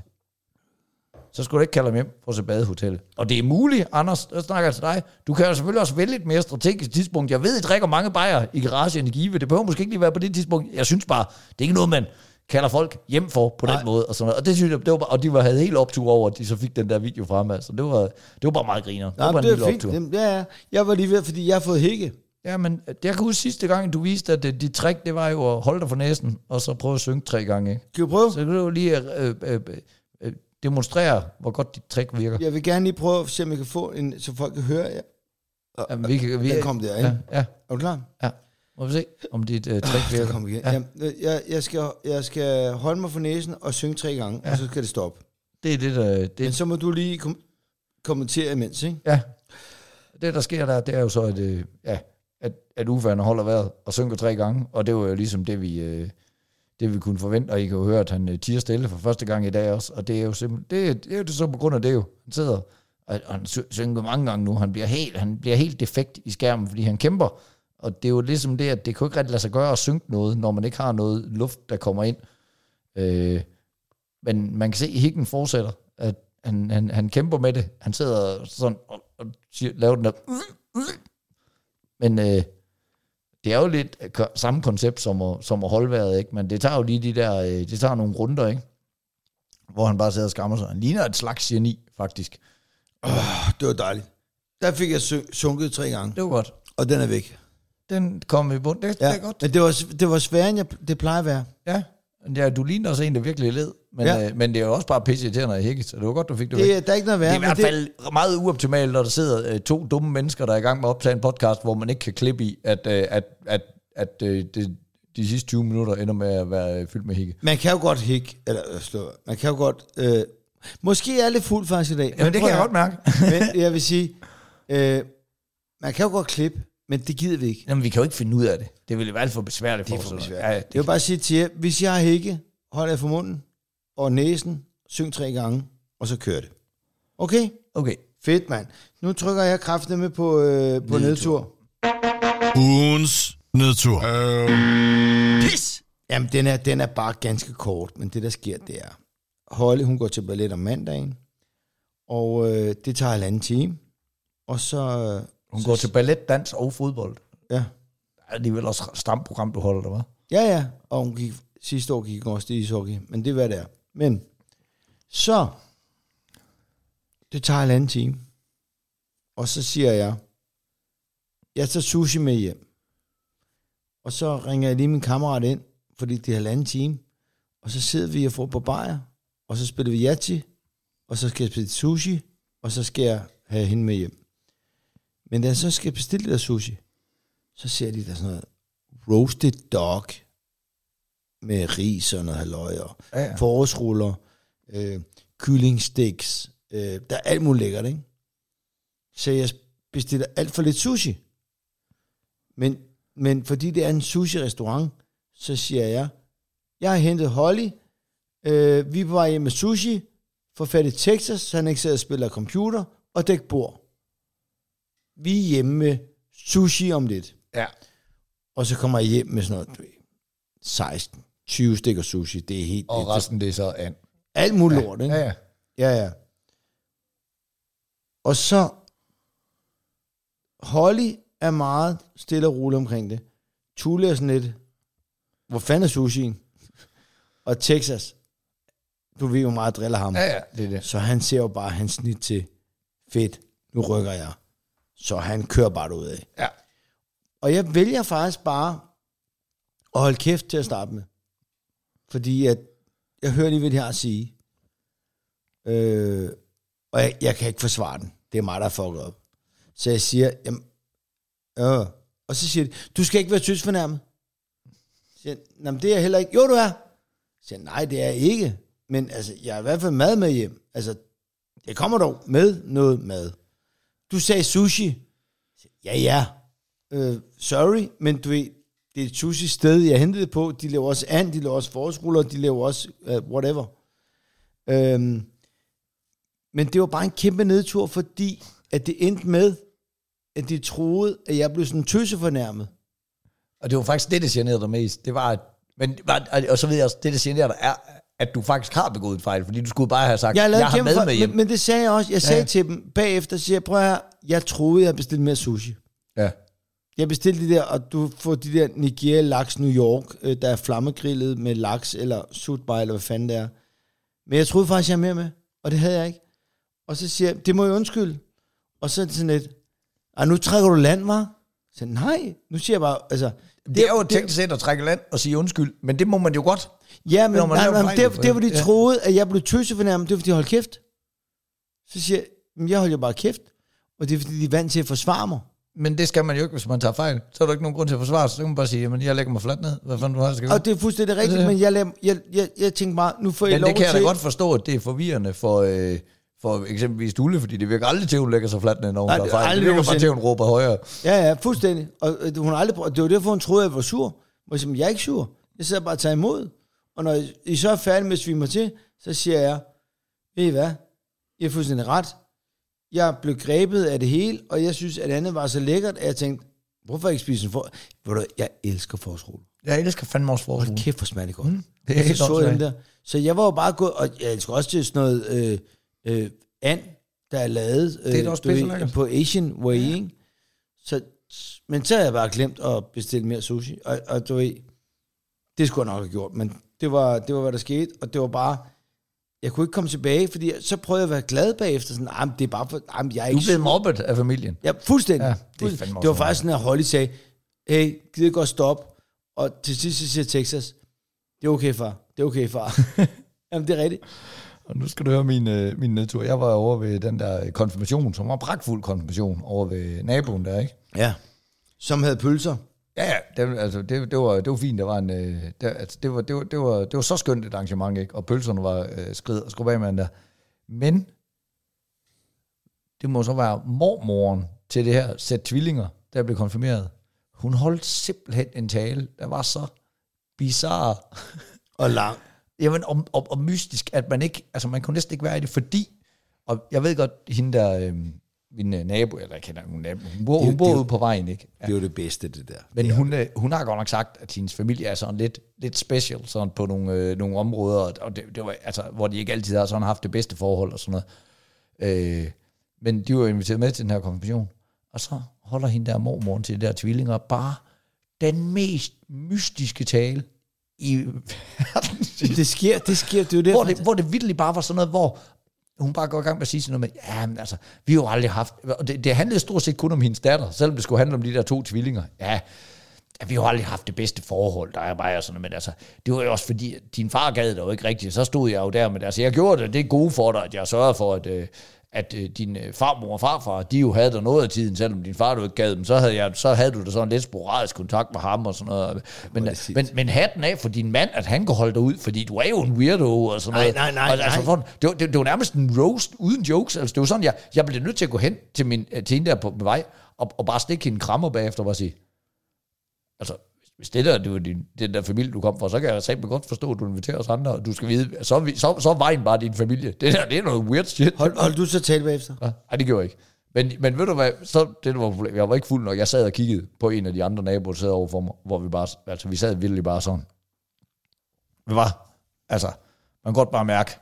så skulle du ikke kalde ham hjem for at se badehotellet. Og det er muligt, Anders, der snakker jeg til dig. Du kan jo selvfølgelig også vælge et mere strategisk tidspunkt. Jeg ved, I drikker mange bajer i garagen i Give. Det behøver måske ikke lige være på det tidspunkt. Jeg synes bare, det er ikke noget, man kalder folk hjem for på den Nej. måde. Og, sådan noget. Og det synes jeg, det var bare, og de var, havde helt optur over, at de så fik den der video frem. Altså, det var, det var bare meget griner. Det Nej, var bare det en er fint. Optur. Ja, ja. Jeg var lige ved, fordi jeg har fået hække. Ja, men jeg kan huske sidste gang, du viste, at dit trick, det var jo at holde dig for næsen, og så prøve at synge tre gange. Ikke? Kan du prøve? Så kan du lige øh, øh, øh, demonstrere, hvor godt dit trick virker. Jeg vil gerne lige prøve at se, om jeg kan få en, så folk kan høre. Ja. Jamen, vi kan, vi, den kom der, ikke? Ja, ja. Er du klar? Ja. Må vi se, om dit øh, trick virker. Kom igen. Ja. Jamen, jeg, jeg, skal, jeg skal holde mig for næsen og synge tre gange, ja. Og så skal det stoppe. Det er det, der... Det... Men så må du lige kom- kommentere imens, ikke? Ja. Det, der sker der, det er jo så, at, øh, ja, at, at Uffe han holder vejret og synker tre gange, og det var jo ligesom det, vi... Øh, det vi kunne forvente, og I kan jo høre, at han uh, tiger stille for første gang i dag også, og det er jo simpelthen, det, det er jo så på grund af det jo. Han sidder, og, og han synger mange gange nu, han bliver, helt, han bliver helt defekt i skærmen, fordi han kæmper, og det er jo ligesom det, at det kan jo ikke rigtig lade sig gøre at synge noget, når man ikke har noget luft, der kommer ind. Øh, men man kan se, at hikken fortsætter, at han, han, han kæmper med det, han sidder sådan og, og siger, laver den der, men øh, det er jo lidt samme koncept som at, som at holde vejret, ikke? Men det tager jo lige de der, det tager nogle runder, ikke? Hvor han bare sidder og skammer sig. Han ligner et slags geni, faktisk. Oh, det var dejligt. Der fik jeg sunket tre gange. Det var godt. Og den er væk. Den kom i bund. Det, ja, det er godt. Men det var, det var sværere, end jeg, det plejer at være. Ja. Ja, du ligner også en, der virkelig led. Men, ja. øh, men det er jo også bare pisse irriterende i hækket, så det var godt, du fik det, det væk. Der er ikke noget værre. Det er i hvert fald det... meget uoptimalt, når der sidder øh, to dumme mennesker, der er i gang med at optage en podcast, hvor man ikke kan klippe i, at, øh, at, at, at øh, det, de sidste tyve minutter ender med at være øh, fyldt med hække. Man kan jo godt hække, eller slå, man kan jo godt... Øh, måske er lidt fuld faktisk i dag. Jamen, det kan jeg godt mærke. Men jeg vil sige, øh, man kan jo godt klippe, men det gider vi ikke. Jamen, vi kan jo ikke finde ud af det. Det vil i hvert fald for besværligt for os. Det er for besværligt. Ja, det jeg vil bare sige til jer, hvis jeg har hække, hold jer for munden og næsen, syng tre gange, og så kør det. Okay? Okay. Fedt, mand. Nu trykker jeg kraften med på, øh, på nedtur. Ugens nedtur. Øh. Pis! Jamen, den er, den er bare ganske kort, men det, der sker, det er, Holly, hun går til ballet om mandagen, og øh, det tager halvanden time, og så... Øh, hun så, går til ballet, dans og fodbold. Ja. Det er vel også et stramt program, du holder, der, hva'? Ja, ja, og hun gik, sidste år gik hun også til ishockey, men det er, hvad det er. Men, så, det tager halvanden time, og så siger jeg, jeg tager sushi med hjem, og så ringer jeg lige min kammerat ind, fordi det er halvanden time, og så sidder vi og får på bajer, og så spiller vi Yahtzee, og så skal jeg spille sushi, og så skal jeg have hende med hjem. Men da jeg så skal bestille det der sushi, så ser de der sådan noget roasted dog med ris og noget halløj og ja, ja. forårsruller, øh, kyllingsticks, øh, der er alt muligt lækkert, ikke? Så jeg bestiller alt for lidt sushi. Men men fordi det er en sushi-restaurant, så siger jeg, jeg har hentet Holly, øh, vi er på vej hjem med sushi, får fat i Texas, så han ikke sidder og spiller computer, og dæk bord. Vi er hjemme med sushi om lidt. Ja. Og så kommer jeg hjem med sådan noget seksten tyve stykker sushi. Det er helt... Og resten det er så an. Alt muligt ja. lort, ikke? Ja, ja. Ja, ja. Og så... Holly er meget stille og rolig omkring det. Tule er sådan lidt... Hvor fanden er sushien? Og Texas... Du ved jo meget driller ham. Ja, ja, det er det. Så han ser jo bare hans snit til... Fedt, nu rykker jeg. Så han kører bare derudad. Ja. Og jeg vælger faktisk bare at holde kæft til at starte med. Fordi at jeg hører lige, hvad de har at sige. Øh, og jeg, jeg kan ikke forsvare den. Det er mig, der er fucket op. Så jeg siger, jamen, øh. Og så siger de, du skal ikke være tyskfornærmet. Så siger, jamen det er jeg heller ikke. Jo, du er. Så siger, nej, det er jeg ikke. Men altså, jeg har i hvert fald mad med hjem. Altså, jeg kommer dog med noget mad. Du sagde sushi. Ja, ja. Uh, sorry, men du ved, det er et sushi-sted, jeg hentede det på. De laver også and, de laver også forårsruller, de laver også uh, whatever. Um, men det var bare en kæmpe nedtur, fordi at det endte med, at de troede, at jeg blev sådan tøsefornærmet. Og det var faktisk det, der generede dig mest. Det var, at, men, og så ved jeg også, det, der generede dig, er, at du faktisk har begået en fejl, fordi du skulle bare have sagt, jeg, jeg har mad med hjem. Men, men det sagde jeg også. Jeg sagde ja. til dem bagefter, siger jeg, prøv her, jeg troede, jeg bestilte mere sushi. Ja. Jeg bestilte de der, og du får de der Nigeria laks New York, øh, der er flammegrillet med laks, eller sutbej, eller hvad fanden det er. Men jeg troede faktisk, jeg havde mere med, og det havde jeg ikke. Og så siger jeg, det må jeg undskylde. Og så er det sådan lidt, ah, nu trækker du land, hva'? Så nej, nu siger jeg bare, altså... Det, det er jo teknisk set at trække land og sige undskyld, men det må man jo godt. Ja, men nej, nej, det, det var de ja. troede, at jeg blev tøsefornærmet, det var fordi de holdt kæft. Så siger jeg, men jeg holder jo bare kæft, og det er fordi de er vant til at forsvare mig. Men det skal man jo ikke, hvis man tager fejl. Så er der ikke nogen grund til at forsvare sig. Så kan man bare sige, jamen jeg lægger mig fladt ned. Hvad fanden du har, skal og det er fuldstændig rigtigt, ja. men jeg, jeg, jeg, jeg, jeg tænkte bare, nu får jeg men lov til... Men det kan jeg da godt forstå, at det er forvirrende for, øh, for eksempelvis Tulle, fordi det virker aldrig til, at hun lægger sig fladt ned, når hun tager fejl. Det virker bare til, at hun råber højere. Ja, ja, fuldstændig. Og øh, hun har aldrig... Det var derfor, hun troede, at jeg var sur. Og jeg siger, jeg er ikke sur. Jeg sidder bare og tager imod. Og når I så er færdige med at svime mig til, så siger jeg, ved I hvad? Jeg er fuldstændig ret. Jeg blev grebet af det hele, og jeg synes, at det andet var så lækkert, at jeg tænkte, hvorfor ikke spise en for... Jeg elsker forårsrulle. Jeg elsker fandme også forårsrulle. Hold kæft, hvor smager det godt. Mm, det er helt så, så, der. så jeg var jo bare gået, og jeg elsker også til sådan noget øh, øh, and, der er lavet øh, det er også ved, på Asian Way, ja. Ikke? Så, men så havde jeg bare glemt at bestille mere sushi, og, og du ved, det skulle jeg nok have gjort, men det var, det var, hvad der skete, og det var bare... Jeg kunne ikke komme tilbage, fordi så prøvede jeg at være glad bagefter. Sådan, ah, det er bare for, ah, jeg er du ikke blev mobbet af familien. Ja, fuldstændig. Ja, det, fuldstændig. Det var faktisk sådan, at Holly sagde, hey, gider godt stoppe. Og til sidst så siger Texas, det er okay, far. Det er okay, far. Jamen, det er rigtigt. Og nu skal du høre min, øh, min nedtur. Jeg var over ved den der konfirmation, som var pragtfuld konfirmation, over ved naboen der, ikke? Ja, som havde pølser. Ja, ja, det, altså, det, det, var, det var fint. Det var, en, det, altså, det, var, det, var, det, var, det var så skønt et arrangement, ikke? Og pølserne var øh, skrid og skrub af med der. Men det må så være mormoren til det her sæt tvillinger, der blev konfirmeret. Hun holdt simpelthen en tale, der var så bizarre og lang. Jamen, og, og, og mystisk, at man ikke, altså man kunne næsten ikke være i det, fordi, og jeg ved godt, hende der, øh, min nabo, eller jeg kender hun nabo, hun bor, det, hun bor det, ude på vejen, ikke? Ja. Det er jo det bedste, det der. Men det hun, hun har godt nok sagt, at hendes familie er sådan lidt, lidt special, sådan på nogle, øh, nogle områder, og det, det var, altså, hvor de ikke altid har sådan haft det bedste forhold og sådan noget. Øh, men de var inviteret med til den her konfirmation, og så holder hende der mormoren til de der tvillinger bare den mest mystiske tale i verden. Det sker, det sker, det er jo det. Hvor det, hvor det vitterligt bare var sådan noget, hvor hun bare går i gang med at sige sådan noget med, ja, men altså, vi har jo aldrig haft, og det, det handlede stort set kun om hendes datter, selvom det skulle handle om de der to tvillinger. Ja, ja vi har jo aldrig haft det bedste forhold, der er bare sådan noget, men altså, det var jo også fordi, at din far gad det jo ikke rigtigt, så stod jeg jo der, men altså, jeg gjorde det, det er gode for dig, at jeg sørgede for, at, at din farmor og farfar, de jo havde der noget af tiden, selvom din far du ikke gad dem, så havde, jeg, så havde du da sådan lidt sporadisk kontakt med ham og sådan noget. Men, men, men hatten af for din mand, at han kan holde dig ud, fordi du er jo en weirdo og sådan noget. Nej, nej, nej. Og, altså, for, det, var, det, det var nærmest en roast uden jokes. Altså, det var sådan, jeg, jeg blev nødt til at gå hen til, min, til hende der på vej, og, og bare stikke hende en krammer bagefter og bare sige, altså, hvis det der, det var din, den der familie, du kom fra, så kan jeg simpelthen godt forstå, at du inviterer os andre, og du skal vide, så, er vi, så, så er vejen bare din familie. Det der, det er noget weird shit. Hold, hold du så tale bagefter? Ja, nej, det gjorde jeg ikke. Men, men ved du hvad, så det var problemet. Jeg var ikke fuld nok. Jeg sad og kiggede på en af de andre naboer, der sad overfor mig, hvor vi bare, altså vi sad virkelig bare sådan. Hvad var? Altså, man kan godt bare mærke,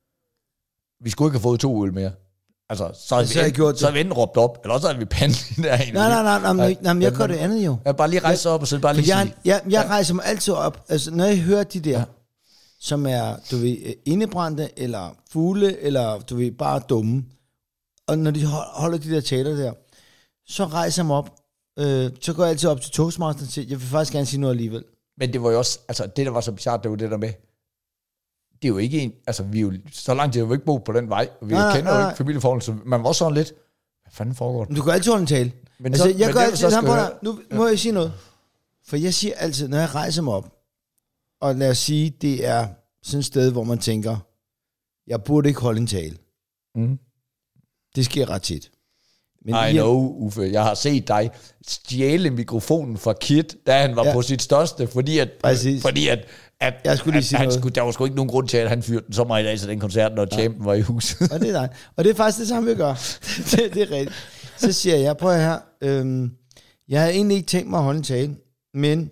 vi skulle ikke have fået to øl mere. Altså, så havde vi, end, så vi enten råbt op, eller også havde vi pandet der. Nej, nej, nej, nej, nej, nej, jeg gør det andet jo. Jeg bare lige rejse op og så bare lige jeg, sige. Jeg, jeg, jeg rejser mig altid op, altså når jeg hører de der, ja. som er, du ved, indebrændte, eller fugle, eller du ved, bare dumme, og når de holder de der taler der, så rejser jeg mig op, øh, så går jeg altid op til Toastmasteren og siger, jeg vil faktisk gerne sige noget alligevel. Men det var jo også, altså det der var så bizarrt, det var det der med, det er jo ikke en, altså vi er jo, så langt det er jo ikke bo på den vej, og vi nej, kender nej, jo ikke familieforhold, så man var sådan lidt, hvad fanden foregår det? Du kan altid holde en tale. Men altså, så, jeg gør altid, så høre, nu må ja. jeg sige noget, for jeg siger altid, når jeg rejser mig op, og lad os sige, det er sådan et sted, hvor man tænker, jeg burde ikke holde en tale. Mm. Det sker ret tit. Men I know, Uffe. Jeg har set dig stjæle mikrofonen fra Kit, da han var ja. på sit største, fordi at, fordi at, at, jeg skulle lige sige at han noget. skulle, der var sgu ikke nogen grund til, at han fyrte den så meget i dag til den koncert, når ja. Champion var i huset. Og det er dig. Og det er faktisk det samme, vi gør. det, det er rigtigt. Så siger jeg, prøv her, øhm, jeg havde egentlig ikke tænkt mig at holde en tale, men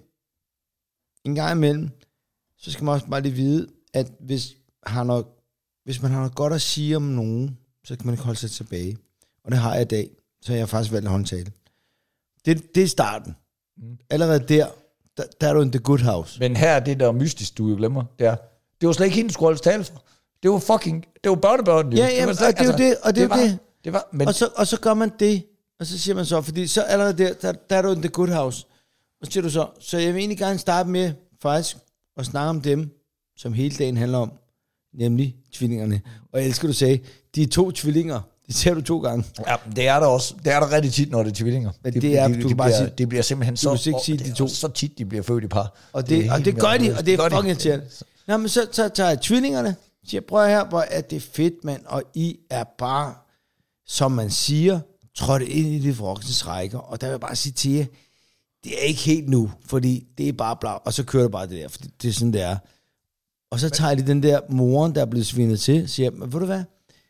en gang imellem, så skal man også bare lige vide, at hvis, har noget, hvis man har noget godt at sige om nogen, så kan man ikke holde sig tilbage. Og det har jeg i dag, så jeg har faktisk valgt at holde en tale. Det, det er starten. Mm. Allerede der, der, der er du in the good house. Men her er det, der er mystisk, du jo glemmer. Det, er, det var slet ikke hende, du skulle holde tale for. Det var fucking, det var børnebørn. Ja, ja, og det er jo det, og det er jo det. det var, men og, så, og så gør man det, og så siger man så, fordi så allerede der, der, der er du in the good house. Og så siger du så, så jeg vil egentlig gerne starte med, faktisk, at snakke om dem, som hele dagen handler om, nemlig tvillingerne. Og jeg elsker, du sagde, de er to tvillinger. Det ser du to gange. Ja, det er der også. Det er der rigtig tit, når det er tvillinger. Men det er, de, du de, kan bare bliver, sige, det bliver simpelthen så, ikke sige, de to. så tit, de bliver født i par. Og det, det, og det gør de, og det er fucking irriterende. Nå, men så, så tager jeg tvillingerne, siger, prøv her, hvor er det fedt, mand, og I er bare, som man siger, trådte ind i det voksnes rækker, og der vil jeg bare sige til jer, det er ikke helt nu, fordi det er bare bla, og så kører det bare det der, for det, det er sådan, det er. Og så tager de den der moren, der er blevet svinet til, siger, men ved du hvad,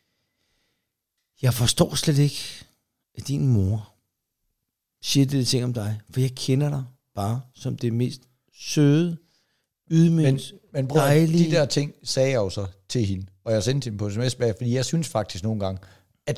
jeg forstår slet ikke, at din mor siger det ting om dig, for jeg kender dig bare som det mest søde, ydmygt, men, men bror, dejlige. De der ting sagde jeg jo så til hende, og jeg sendte hende på sms bag, fordi jeg synes faktisk nogle gange, at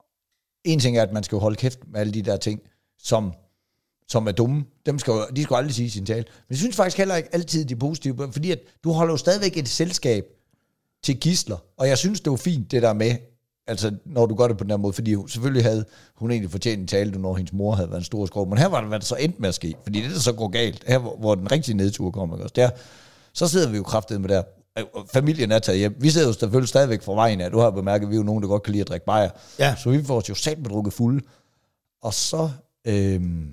en ting er, at man skal holde kæft med alle de der ting, som, som er dumme. Dem skal, de skal aldrig sige sin tale. Men jeg synes faktisk heller ikke altid, de er positive, fordi at du holder jo stadigvæk et selskab til gidsler, og jeg synes, det var fint, det der med, altså, når du gør det på den her måde, fordi selvfølgelig havde hun egentlig fortjent en tale, når hendes mor havde været en stor skrog, men her var det, hvad der så endte med at ske, fordi det der så går galt, her hvor, hvor den rigtige nedtur kommer, også, der, så sidder vi jo kraftedet med der, familien er taget hjem, vi sidder jo selvfølgelig stadigvæk fra vejen af, du har bemærket, at vi er jo nogen, der godt kan lide at drikke bajer, ja. Så vi får os jo sat med drukket fulde, og så, øhm,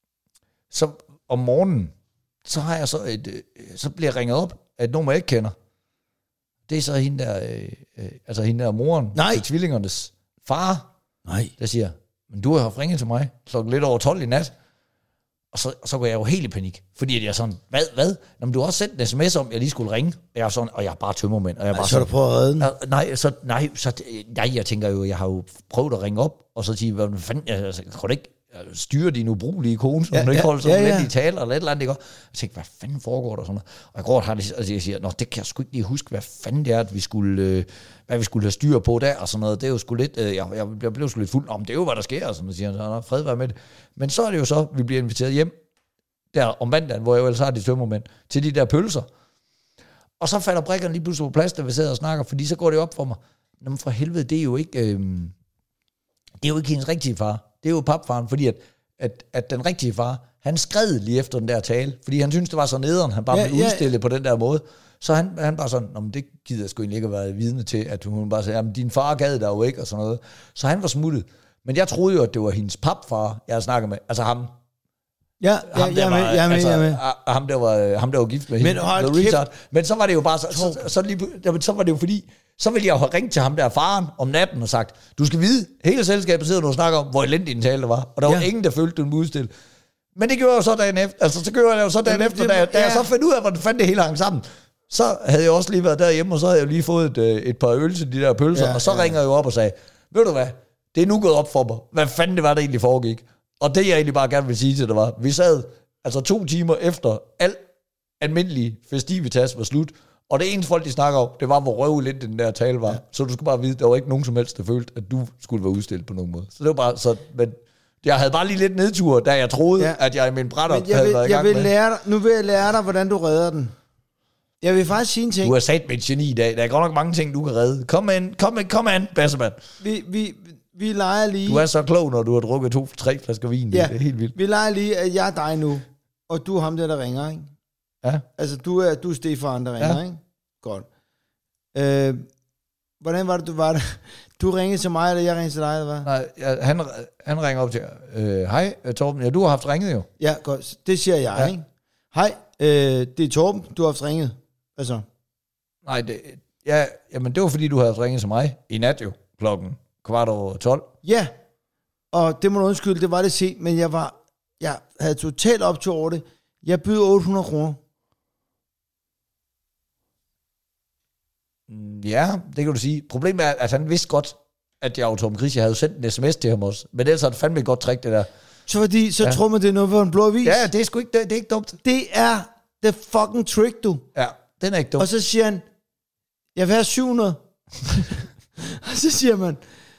så om morgenen, så har jeg så et, øh, så bliver jeg ringet op af et nummer, jeg ikke kender. Det er så hende der, øh, øh, altså hende der moren Nej. til tvillingernes far, Nej. der siger, men du har haft ringet til mig klokken lidt over tolv i nat, og så, og så går jeg jo helt i panik, fordi at jeg er sådan, hvad, hvad? Nå, men du har også sendt en sms om, jeg lige skulle ringe, og jeg er sådan, og jeg er bare tømmermænd, og jeg er bare så er du på at redde den? Nej, så, nej, så, nej, jeg tænker jo, jeg har jo prøvet at ringe op, og så sige, hvad fanden, jeg, altså, kan du ikke styre din ubrugelige kone, så ja, hun ikke ja, holder sådan ja, ja. lidt i taler, eller et eller andet, ikke? Jeg tænkte, hvad fanden foregår der sådan noget? Og jeg går og har det, altså jeg siger, nå, det kan jeg sgu ikke lige huske, hvad fanden det er, at vi skulle, øh, hvad vi skulle have styr på der, og sådan noget. Det er jo sgu lidt, øh, jeg, jeg, jeg blev sgu lidt fuld om, det er jo, hvad der sker, og sådan noget, siger han, så fred være med det. Men så er det jo så, vi bliver inviteret hjem, der om mandagen, hvor jeg jo ellers har de tømmermænd, til de der pølser. Og så falder brikkerne lige pludselig på plads, da vi sidder og snakker, fordi så går det op for mig. Nå, men for helvede, det er jo ikke, øh, det er jo ikke hendes rigtige far. Det er jo papfaren, fordi at At, at den rigtige far, han skred lige efter den der tale, fordi han synes det var så nederen, han bare ja, blev udstillet ja. på den der måde. Så han, han bare sådan, nå, men det gider jeg sgu egentlig ikke at være vidne til, at hun bare sagde, jamen din far gad der jo ikke, og sådan noget. Så han var smuttet. Men jeg troede jo, at det var hendes papfar, jeg snakkede med, altså ham. Ja, ja, ham, der jeg, var, med, jeg, med, altså, jeg med. Ham, der var, ham der var gift med men hende. Men så var det jo bare, så, så, så, så, lige, så var det jo fordi, så ville jeg jo have ringt til ham der faren om natten og sagt, du skal vide, hele selskabet sidder nu og snakker om, hvor elendig den tale var, og der ja. var ingen, der følte den udstille. Men det gjorde jeg jo så dagen efter. Altså, så gjorde jeg jo så dagen Jamen, efter, det- da, jeg, da ja. jeg så fandt ud af, hvordan fanden det hele hang sammen. Så havde jeg også lige været derhjemme, og så havde jeg lige fået et, øh, et par øl til de der pølser, Ja, og så ja. ringer jeg jo op og sagde, ved du hvad, det er nu gået op for mig. Hvad fanden det var, der egentlig foregik? Og det, jeg egentlig bare gerne vil sige til det var, vi sad altså to timer efter al almindelig festivitas var slut, og det eneste folk, de snakker om, det var, hvor røvligt den der tale var. Ja. Så du skulle bare vide, der var ikke nogen som helst, der følte, at du skulle være udstillet på nogen måde. Så det var bare så, men jeg havde bare lige lidt nedtur, da jeg troede, Ja. ja. at jeg i min brætter Men jeg havde vil, været i jeg gang vil med. lære dig, nu vil jeg lære dig, hvordan du redder den. Jeg vil faktisk sige en ting. Du har sat med et geni i dag. Der er godt nok mange ting, du kan redde. Kom an, kom an, kom an, Basserman. Vi, vi, vi leger lige... Du er så klog, når du har drukket to, tre flasker vin. Ja. Det er helt vildt. Vi leger lige, at jeg er dig nu, og du er ham der, der ringer, ikke? Ja. Altså, du er, du er Stefan, der ringer, Ja. ikke? Godt. Øh, hvordan var det, du var der? Du ringede til mig, eller jeg ringede til dig, eller hvad? Nej, ja, han, han ringer op til, øh, hej Torben, ja, du har haft ringet jo. Ja, godt. Det siger jeg, Ja. ja. ikke? Hej, øh, det er Torben, du har haft ringet. Hvad så? Nej, det, ja, jamen det var fordi, du havde haft ringet til mig i nat jo, klokken kvart over tolv. Ja, og det må du undskylde, det var det sent, men jeg var, jeg havde totalt optur over det. Jeg byder otte hundrede kroner. Ja, det kan du sige. Problemet er, at han vidste godt, at jeg og Torben Chris, jeg havde jo sendt en sms til ham også. Men ellers er det fandme et godt trick, det der. Så fordi, så Ja. ja. tror man, det er noget for en blå avis. Ja, det er sgu ikke, det, det er ikke dumt. Det er the fucking trick, du. Ja, den er ikke dumt. Og så siger han, jeg vil have syv hundrede. Og så siger man,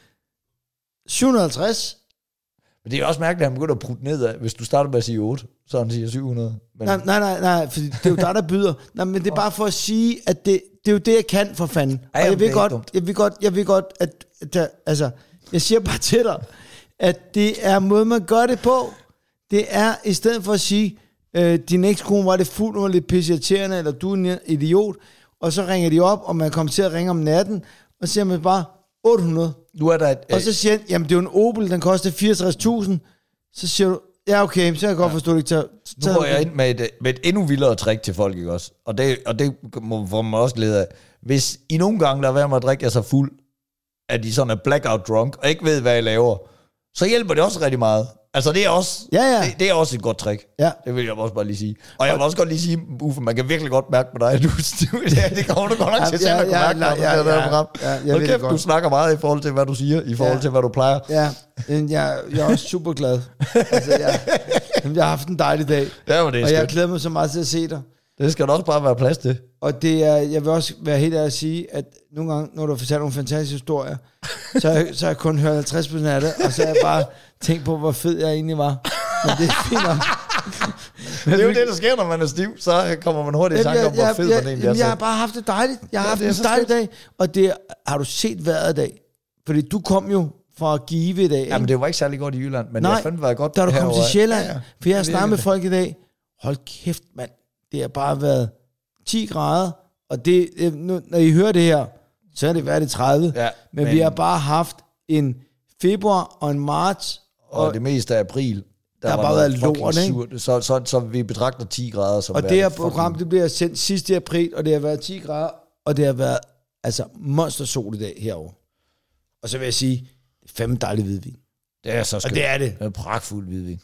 syv hundrede og halvtreds. Men det er også mærkeligt, at han begynder at putte ned af, hvis du starter med at sige otte, så han siger syv hundrede. Men, Nej, nej, nej, nej, for det er jo dig, der byder. Nej, men det er bare for at sige, at det, det er jo det, jeg kan for fanden. Ej, Og jamen, jeg det ved er godt, ikke dumt. jeg ved godt, jeg ved godt, at, at der, altså, jeg siger bare til dig, at det er måde, man gør det på. Det er, i stedet for at sige, øh, din ekskone var det fuld, hun var lidt pisseirriterende, eller du er en idiot, og så ringer de op, og man kommer til at ringe om natten, og så siger man bare, otte hundrede. nu er der et, Og så siger han, jamen det er jo en Opel, den koster fireogtres tusind. Så siger du, ja okay, så kan jeg godt forstå, at du ikke tager... nu går jeg ind med et, med et endnu vildere trick til folk, ikke også? Og det, og det må får man også glæde af. Hvis I nogle gange lader være med at drikke jer så fuld, at I sådan er blackout drunk, og ikke ved, hvad I laver, så hjælper det også rigtig meget. Altså det er også, Ja, ja. Det, det er også et godt trick. Ja. Det vil jeg også bare lige sige. Og jeg vil også godt lige sige, Uffe, man kan virkelig godt mærke på dig, at du, du det, det kommer du godt nok Ja, til selv at kunne ja, mærke, når du ja, ser det her ja, program. ja, jeg Hold ved det kæft, godt. du snakker meget i forhold til, hvad du siger, i forhold Ja. til, hvad du plejer. Ja, men jeg, jeg er også super glad. Altså, jeg, jamen, jeg har haft en dejlig dag, Ja, men det er og jeg skønt. glæder mig så meget til at se dig. Det skal der også bare være plads til. Og det er, jeg vil også være helt ærlig at sige, at nogle gange, når du har fortalt nogle fantastiske historier, så har, jeg, så har jeg kun hørt halvtreds procent af det, og så har jeg bare tænkt på, hvor fed jeg egentlig var. Men det er fint nok. Det er jo det, der sker, når man er stiv. Så kommer man hurtigt i tanke om, hvor fed man egentlig er. jeg, jeg har bare haft det dejligt. Jeg har Ja, haft det er en så dejlig skønt. dag. Og det har du set vejret i dag. Fordi du kom jo fra Give i dag. Ja, men ikke? det var ikke særlig godt i Jylland, men Nej, det har fandme været godt. Da du kom herovre. til Sjælland. Ja, ja. For jeg har Det snakket med virkelig. folk i dag. Hold kæft, mand. Det har bare været ti grader. Og det, det- nu, når I hører det her, så er det været det tredive. Ja, men, men- vi har bare haft en februar og en marts. Og, og det meste af april, der, har var bare noget været fucking lort, ikke? surt. Så, så, så vi betragter ti grader som Og det værende her fucking- program, det bliver sendt sidst i april, og det har været ti grader, og det har været altså monstersol i dag herovre. Og så vil jeg sige, det er fandme dejligt hvidvin. Det er så Og skønt. det er det. Det er pragtfuld hvidvin.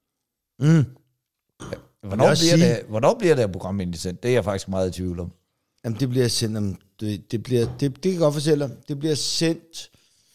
Mm. Hvornår også bliver, sige- det, hvornår bliver det her program egentlig sendt? Det er jeg faktisk meget i tvivl om. Jamen, det bliver sendt om... Det, det, bliver, det, det kan jeg godt fortælle dig. Det bliver sendt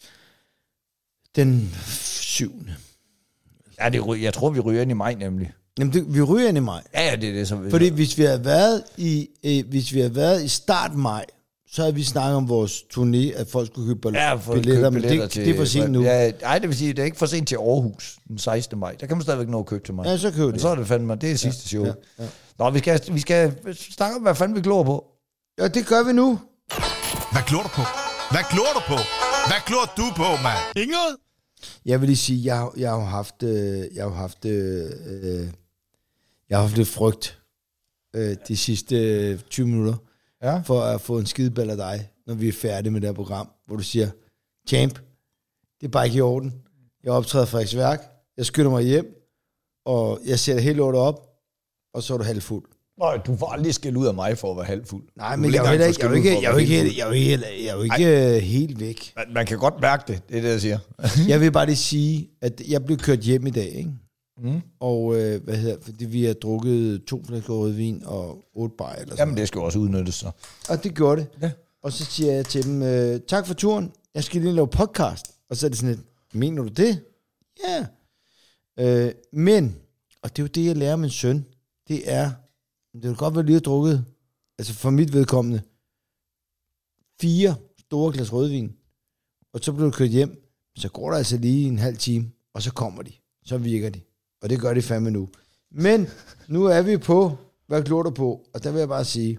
den syvende. Ja, det, ry- jeg tror, vi ryger ind i maj nemlig. Jamen, det, vi ryger ind i maj. Ja, ja, det er det, som vi... Fordi hvis vi har været i, øh, hvis vi har været i start maj, så har vi snakket om vores turné, at folk skulle købe Ja, for billetter, købe men billetter det, til, det er for sent nu. Ja, nej, det vil sige, det er ikke for sent til Aarhus den sekstende maj. Der kan man stadigvæk nå at købe til mig. Ja, så køb Men det. så er det fandme, det er sidste show. ja, ja. Nå, vi skal, vi skal snakke om, hvad fanden vi glor på. Ja, det gør vi nu. Hvad glor du på? Hvad glor du på? Hvad glor du på, mand? Inget? Jeg vil lige sige, jeg, jeg har jo haft, øh, jeg har jo haft, øh, øh, jeg har haft lidt frygt øh, de sidste øh, tyve minutter, Ja. for at få en skideball af dig, når vi er færdige med det her program, hvor du siger, champ, det er bare ikke i orden. Jeg optræder Frederiksværk, jeg skynder mig hjem, og jeg sætter helt lortet op, og så er du halvfuld. Nej, du får aldrig skæld ud af mig for at være halvfuld. Nej, Du men vil jeg er jo engang heller få ikke, jeg er jo skæld ud ikke, for at jeg er jo være ikke, jeg er jo ikke, jeg er jo ikke øh, helt væk. Man, man kan godt mærke det, det er det, jeg siger. Jeg vil bare lige sige, at jeg blev kørt hjem i dag, ikke? Mm. Og øh, hvad hedder, fordi vi har drukket to flasker rødvin og otte bajer. Eller sådan. Jamen, det skal jo også udnyttes så. Og det gjorde det. Ja. Og så siger jeg til dem, øh, tak for turen, jeg skal lige lave podcast. Og så er det sådan lidt, mener du det? Ja. Øh, men, og det er jo det, jeg lærer min søn, det er, det vil godt være lige at drukket, altså for mit vedkommende, fire store glas rødvin, og så bliver du kørt hjem, så går der altså lige en halv time, og så kommer de, så virker de, og det gør de fandme nu. Men nu er vi på, hvad glor du på, og der vil jeg bare sige,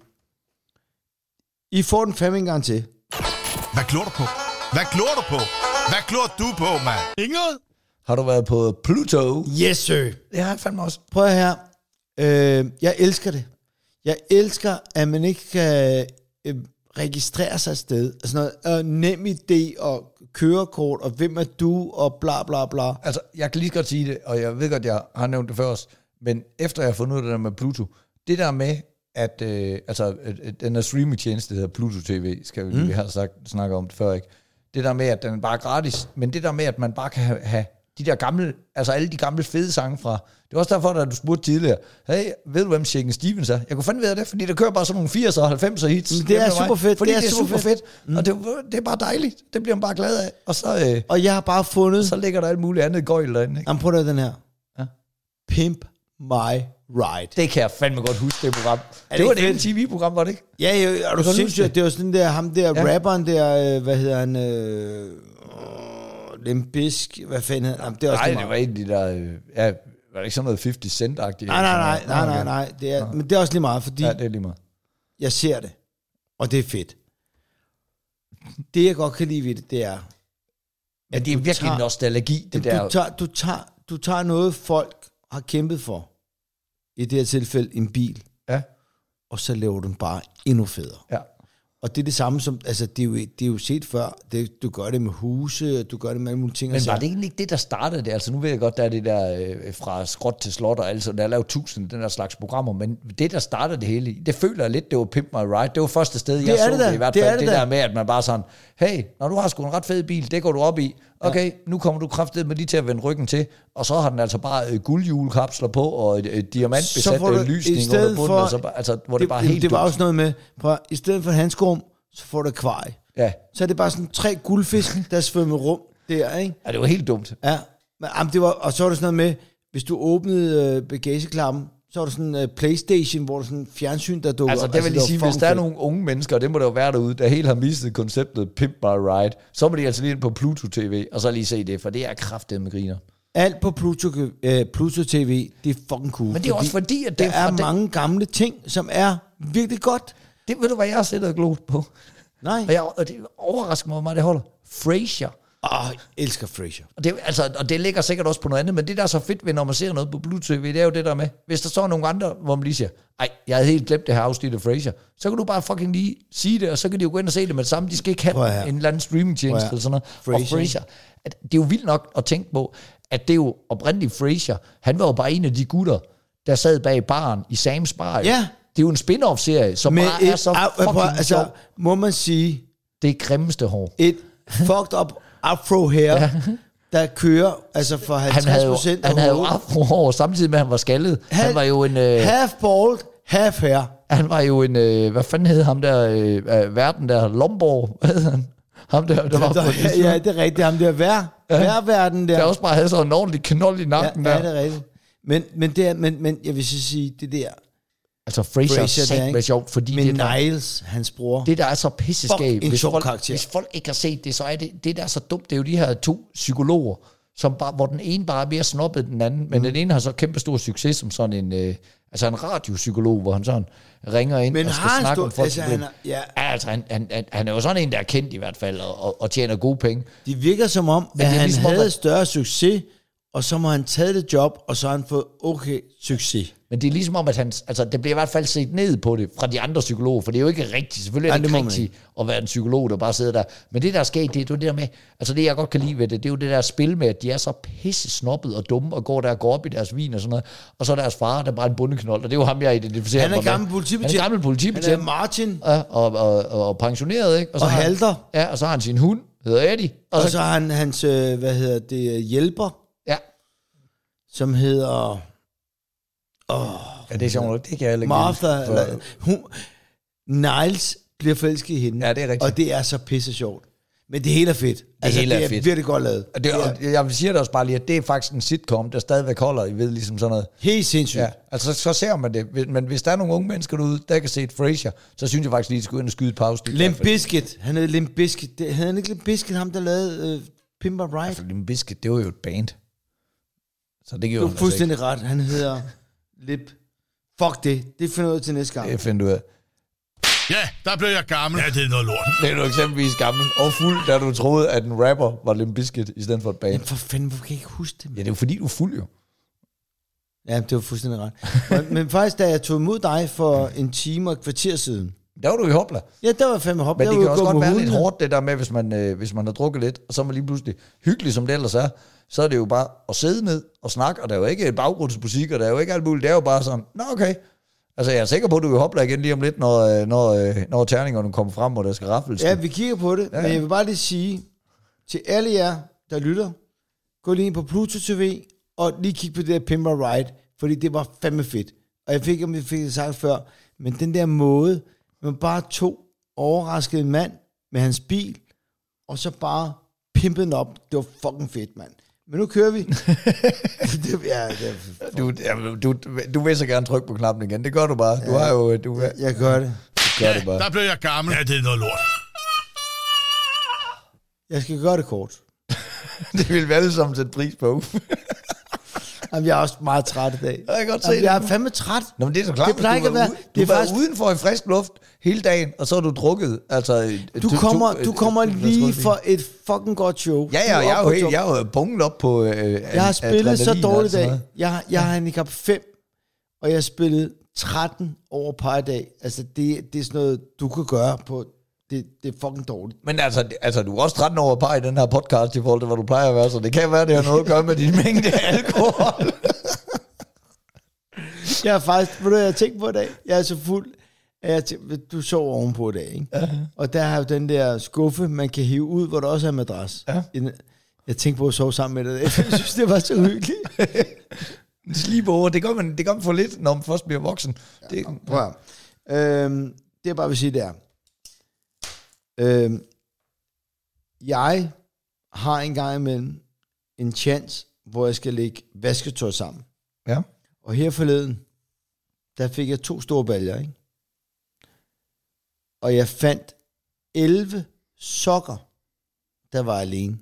I får den fandme en gang til. Hvad glor du på? Hvad glor du på? Hvad glor du på, mand? Inget? Har du været på Pluto? Yes, sir. Det har jeg fandme også. Prøv her. Øh, jeg elsker det. Jeg elsker, at man ikke kan øh, registrere sig et sted. Altså noget øh, nem idé og kørekort, og hvem er du, og bla bla bla. Altså, jeg kan lige godt sige det, og jeg ved godt, jeg har nævnt det før også, men efter jeg har fundet ud af det der med Pluto, det der med, at øh, altså, øh, den her streamingtjeneste, der hedder Pluto T V, skal vi lige mm. have sagt, snakke om det før, ikke? Det der med, at den er bare gratis, men det der med, at man bare kan have, have de der gamle, altså alle de gamle fede sange fra, det var også derfor, da du spurgte tidligere, hey, ved du, hvem Shaken Stevens er? Jeg kunne fandme ved det, fordi der kører bare sådan nogle firs'er og halvfemser hits. Det er super fedt. Fordi det er, det er super, super fedt, fedt. Mm. og det, det er bare dejligt. Det bliver man bare glad af. Og så, øh, og jeg har bare fundet... Så ligger der alt muligt andet gøjl derinde, ikke? Jamen, prøv at den her. Ja. Pimp My Ride. Det kan jeg fandme godt huske, det program. Det, det var det T V-program, var det ikke? Ja, jo, er du sindssygt? Det var sådan der, ham der, ja. rapperen der, hvad hedder han, øh, Limbisk, hvad fanden hedder han? Det Nej, det var en af de der, øh, ja, var det ikke sådan noget halvtreds cent-agtigt? Nej, nej, nej, nej, nej, nej, det er, men det er også lige meget, fordi ja, det er lige meget. Jeg ser det, og det er fedt. Det, jeg godt kan lide ved det, det er... Ja, det er virkelig tager, nostalgi, det du der. Tager, du, tager, du tager noget, folk har kæmpet for, i det her tilfælde en bil, ja. Og så laver du den bare endnu federe. Ja. Og det er det samme som, altså det er jo, det er jo set før, det, du gør det med huse, du gør det med alle mulige ting. Men var det egentlig ikke det, der startede det? Altså nu ved jeg godt, der er det der øh, fra skråt til slot og altså, der er lavet tusind den der slags programmer, men det, der startede det hele, det føler jeg lidt, det var Pimp My Ride. Det var første sted, jeg det så det, det i hvert fald. Det, det, det der med, at man bare sådan, hey, når du har sgu en ret fed bil, det går du op i. Okay, ja. Nu kommer du kraftedt med lige til at vende ryggen til, og så har den altså bare øh, guldhjulkapsler på, og et, et diamantbesat lysning under bunden, for, så, altså, hvor det, det bare det, helt det var dumt. også noget med, prøv, i stedet for handskum, så får du kvej. Ja. Så er det bare sådan tre guldfisk, der svømmer rum der, ikke? Ja, det var helt dumt. Ja, men, jamen, det var, og så var det sådan noget med, hvis du åbnede øh, bagageklappen, så var der sådan en uh, PlayStation, hvor der sådan en fjernsyn, der dukker altså, op. Det vil altså, lige sige, hvis der er nogle unge mennesker, og det må der jo være derude, der helt har mistet konceptet Pimp My Ride, så må de altså lige ind på Pluto T V, og så lige se det, for det er kraftigt med griner. Alt på Pluto, øh, Pluto T V, det er fucking cool. Men det er fordi, også fordi, at det der er det... mange gamle ting, som er virkelig godt. Det ved du, hvad jeg har sættet og glot på? Nej. Og, jeg, og det overrasker mig, meget det holder. Frasier. Åh, jeg elsker Frasier. Og det, altså, og det ligger sikkert også på noget andet, men det der er så fedt ved, når man ser noget på Pluto T V, det er jo det der med, hvis der så er nogle andre, hvor man lige siger, ej, jeg havde helt glemt det her afsnit af Frasier, så kan du bare fucking lige sige det, og så kan de jo gå ind og se det med det samme. De skal ikke have en eller anden streamingtjeneste eller sådan noget. Frasier. Og Frasier, at det er jo vildt nok at tænke på, at det er jo oprindeligt Frasier. Han var jo bare en af de gutter, der sad bag baren i Sam's Bar. Ja. Det er jo en spin-off-serie, som men bare et, er så fucking prøv, altså, sjov. må man sige... Det er grimmeste hår. Et fucked up afro her, ja. Der kører altså for halvtreds procent af Han havde jo afro-hår, samtidig med, at han var skaldet. Han, han var jo en... Øh, half bald, half hair. Han var jo en... Øh, hvad fanden hed ham der... Øh, verden der... Lomborg, hvad hed han? Ham der, der var der, på ja, ja, det er rigtigt. Ham der vær, ja. Værverden der. Der også bare havde sådan en ordentlig knold i nakken ja, der. Ja, det er rigtigt. Men, men, det er, men, men jeg vil så sige, det der... Altså Frasier er sagt sjovt, fordi men det der, Niles, hans bror, det der er så pisseskab, hvis folk, karakter. hvis folk ikke har set det, så er det, det der er så dumt, det er jo de her to psykologer, som bare, hvor den ene bare er mere snobbet end den anden, men mm. den ene har så kæmpe stor succes som sådan en, øh, altså en radiopsykolog, hvor han sådan ringer ind men og skal snakke stor, om folk. Altså, han, er, ja. altså han, han, han, han er jo sådan en, der er kendt i hvert fald, og, og, og tjener gode penge. Det virker som om, men at han ligesom havde om, at, større succes, og så må han taget det job, og så har han fået okay succes. Men det er ligesom om, at han, altså, det bliver i hvert fald set ned på det fra de andre psykologer, for det er jo ikke rigtigt. Selvfølgelig er det, det ikke rigtigt at være en psykolog, der bare sidder der. Men det, der er sket, det er det der med, altså det, jeg godt kan lide ved det, det er jo det der spil med, at de er så pisse snobbet og dumme, og går der og går op i deres vin og sådan noget. Og så er deres far, der er bare en bundeknold, og det er jo ham, jeg identificerer. Han er gammel politibetjent. Han er gammel politibetjent. Han er Martin. Ja, og, og, og, og pensioneret, ikke? Og, så og halter. Han, ja, og så har han sin hund, hedder Eddie. Og, og så, så har han hans, hvad hedder det, hjælper. Ja. som hedder... Åh, Ja, det er sjovt, det kan jeg heller ikke Martha, lide. eller, hun, Niles bliver forelsket i hende. Ja, det er rigtigt. Og det er så pisse sjovt. Men det hele er fedt. Det altså, hele er det er fedt. virkelig godt lavet. Og det, og jeg siger det også bare lige, at det er faktisk en sitcom, der stadigvæk holder, I ved, ligesom sådan noget. Helt sindssygt. Ja, altså så ser man det. Men hvis der er nogle unge mennesker derude, der kan se Frasier, så synes jeg faktisk lige, at de skulle ind og skyde et pause. Limp Bizkit. Han hed Limp Bizkit. Det, havde han ikke Limp Bizkit, ham der lavede uh, Pimp a Ride? Altså, Limp Bizkit, det var jo et band. Så det Du gjorde er fuldstændig ret. Han hedder Lip. Fuck det. Det finder jeg ud til næste gang. Det finder du ud af. Ja, der blev jeg gammel. Ja, det er noget lort. Det er du eksempelvis gammel og fuld, da du troede, at en rapper var Limp Bizkit i stedet for et band. Jamen for fanden, hvorfor kan jeg ikke huske det? Ja, det er jo fordi, du er fuld jo. Ja, det var fuldstændig ret. men, men faktisk, da jeg tog imod dig for en time og et kvarter siden. Der var du i hopla. Ja, der var fandme hop. Men der det var kan også gå godt med være hundene. lidt hårdt, det der med, hvis man, øh, hvis man har drukket lidt, og så er man lige pludselig hyggelig, som det ellers er, så er det jo bare at sidde ned og snakke, og der er jo ikke baggrundsmusik, og der er jo ikke alt muligt. Det er jo bare sådan, nå okay. Altså, jeg er sikker på, at du vil hoppe igen lige om lidt, når, når, når terningerne kommer frem, og der skal raffles. Ja, vi kigger på det, ja, ja. Men jeg vil bare lige sige til alle jer, der lytter, gå lige ind på Pluto T V, og lige kig på det der Pimp a Ride, fordi det var fandme fedt. Og jeg fik, om jeg fik det sagt før, men den der måde, man bare tog overrasket en mand med hans bil, og så bare pimpede den op. Det var fucking fedt, mand. Men nu kører vi. det, ja, det er du, ja, du, du vil så gerne trykke på knappen igen. Det gør du bare. Du ja, har jo... Du, jeg, jeg gør det. Du gør Ja, det bare. der blev jeg gammel. Ja, det er noget lort. Jeg skal gøre det kort. Det vil vi alle sammen sætte pris på. Jamen, jeg er også meget træt i dag. Jeg kan godt se Jamen, det. jeg er fandme træt. Nå, men det er så klart, Det plejer ikke du var at være- ude- det er du var faktisk- udenfor i frisk luft hele dagen, og så har du drukket. Altså, Du to- kommer, to- du kommer et- et- lige et- for et fucking godt show. Ja, ja, Du er jeg er oppe jo på helt, top. jeg er jo bunget op på øh, Jeg har spillet så adrenalin og dårligt i alt sådan dag. noget. Jeg, har- jeg har handicap fem, og jeg har spillet tretten over par i dag. Altså, det, det er sådan noget, du kan gøre på... Det, det er fucking dårligt. Men altså, det- altså, du er også tretten over par i den her podcast i forhold til, hvad du plejer at være, så det kan være, det har noget at gøre med din mængde alkohol. Jeg har faktisk... Ved du, jeg har tænkt på i dag? Jeg er så fuld, at jeg tænkte, du sover ovenpå i dag, ikke? Uh-huh. Og der har jo den der skuffe, man kan hive ud, hvor der også er en madras. Ja. En- Jeg tænkte på at sove sammen med dig. Jeg synes, det var så hyggeligt. Sleepover, det gør man, det gør man for lidt, når man først bliver voksen. Det, Prøv at- øhm, det jeg bare vil sige, det er, øhm, jeg har en gang imellem en chance, hvor jeg skal lægge vasketøj sammen. ja. Og her forleden, der fik jeg to store baljer, ikke? Og jeg fandt elleve sokker, der var alene.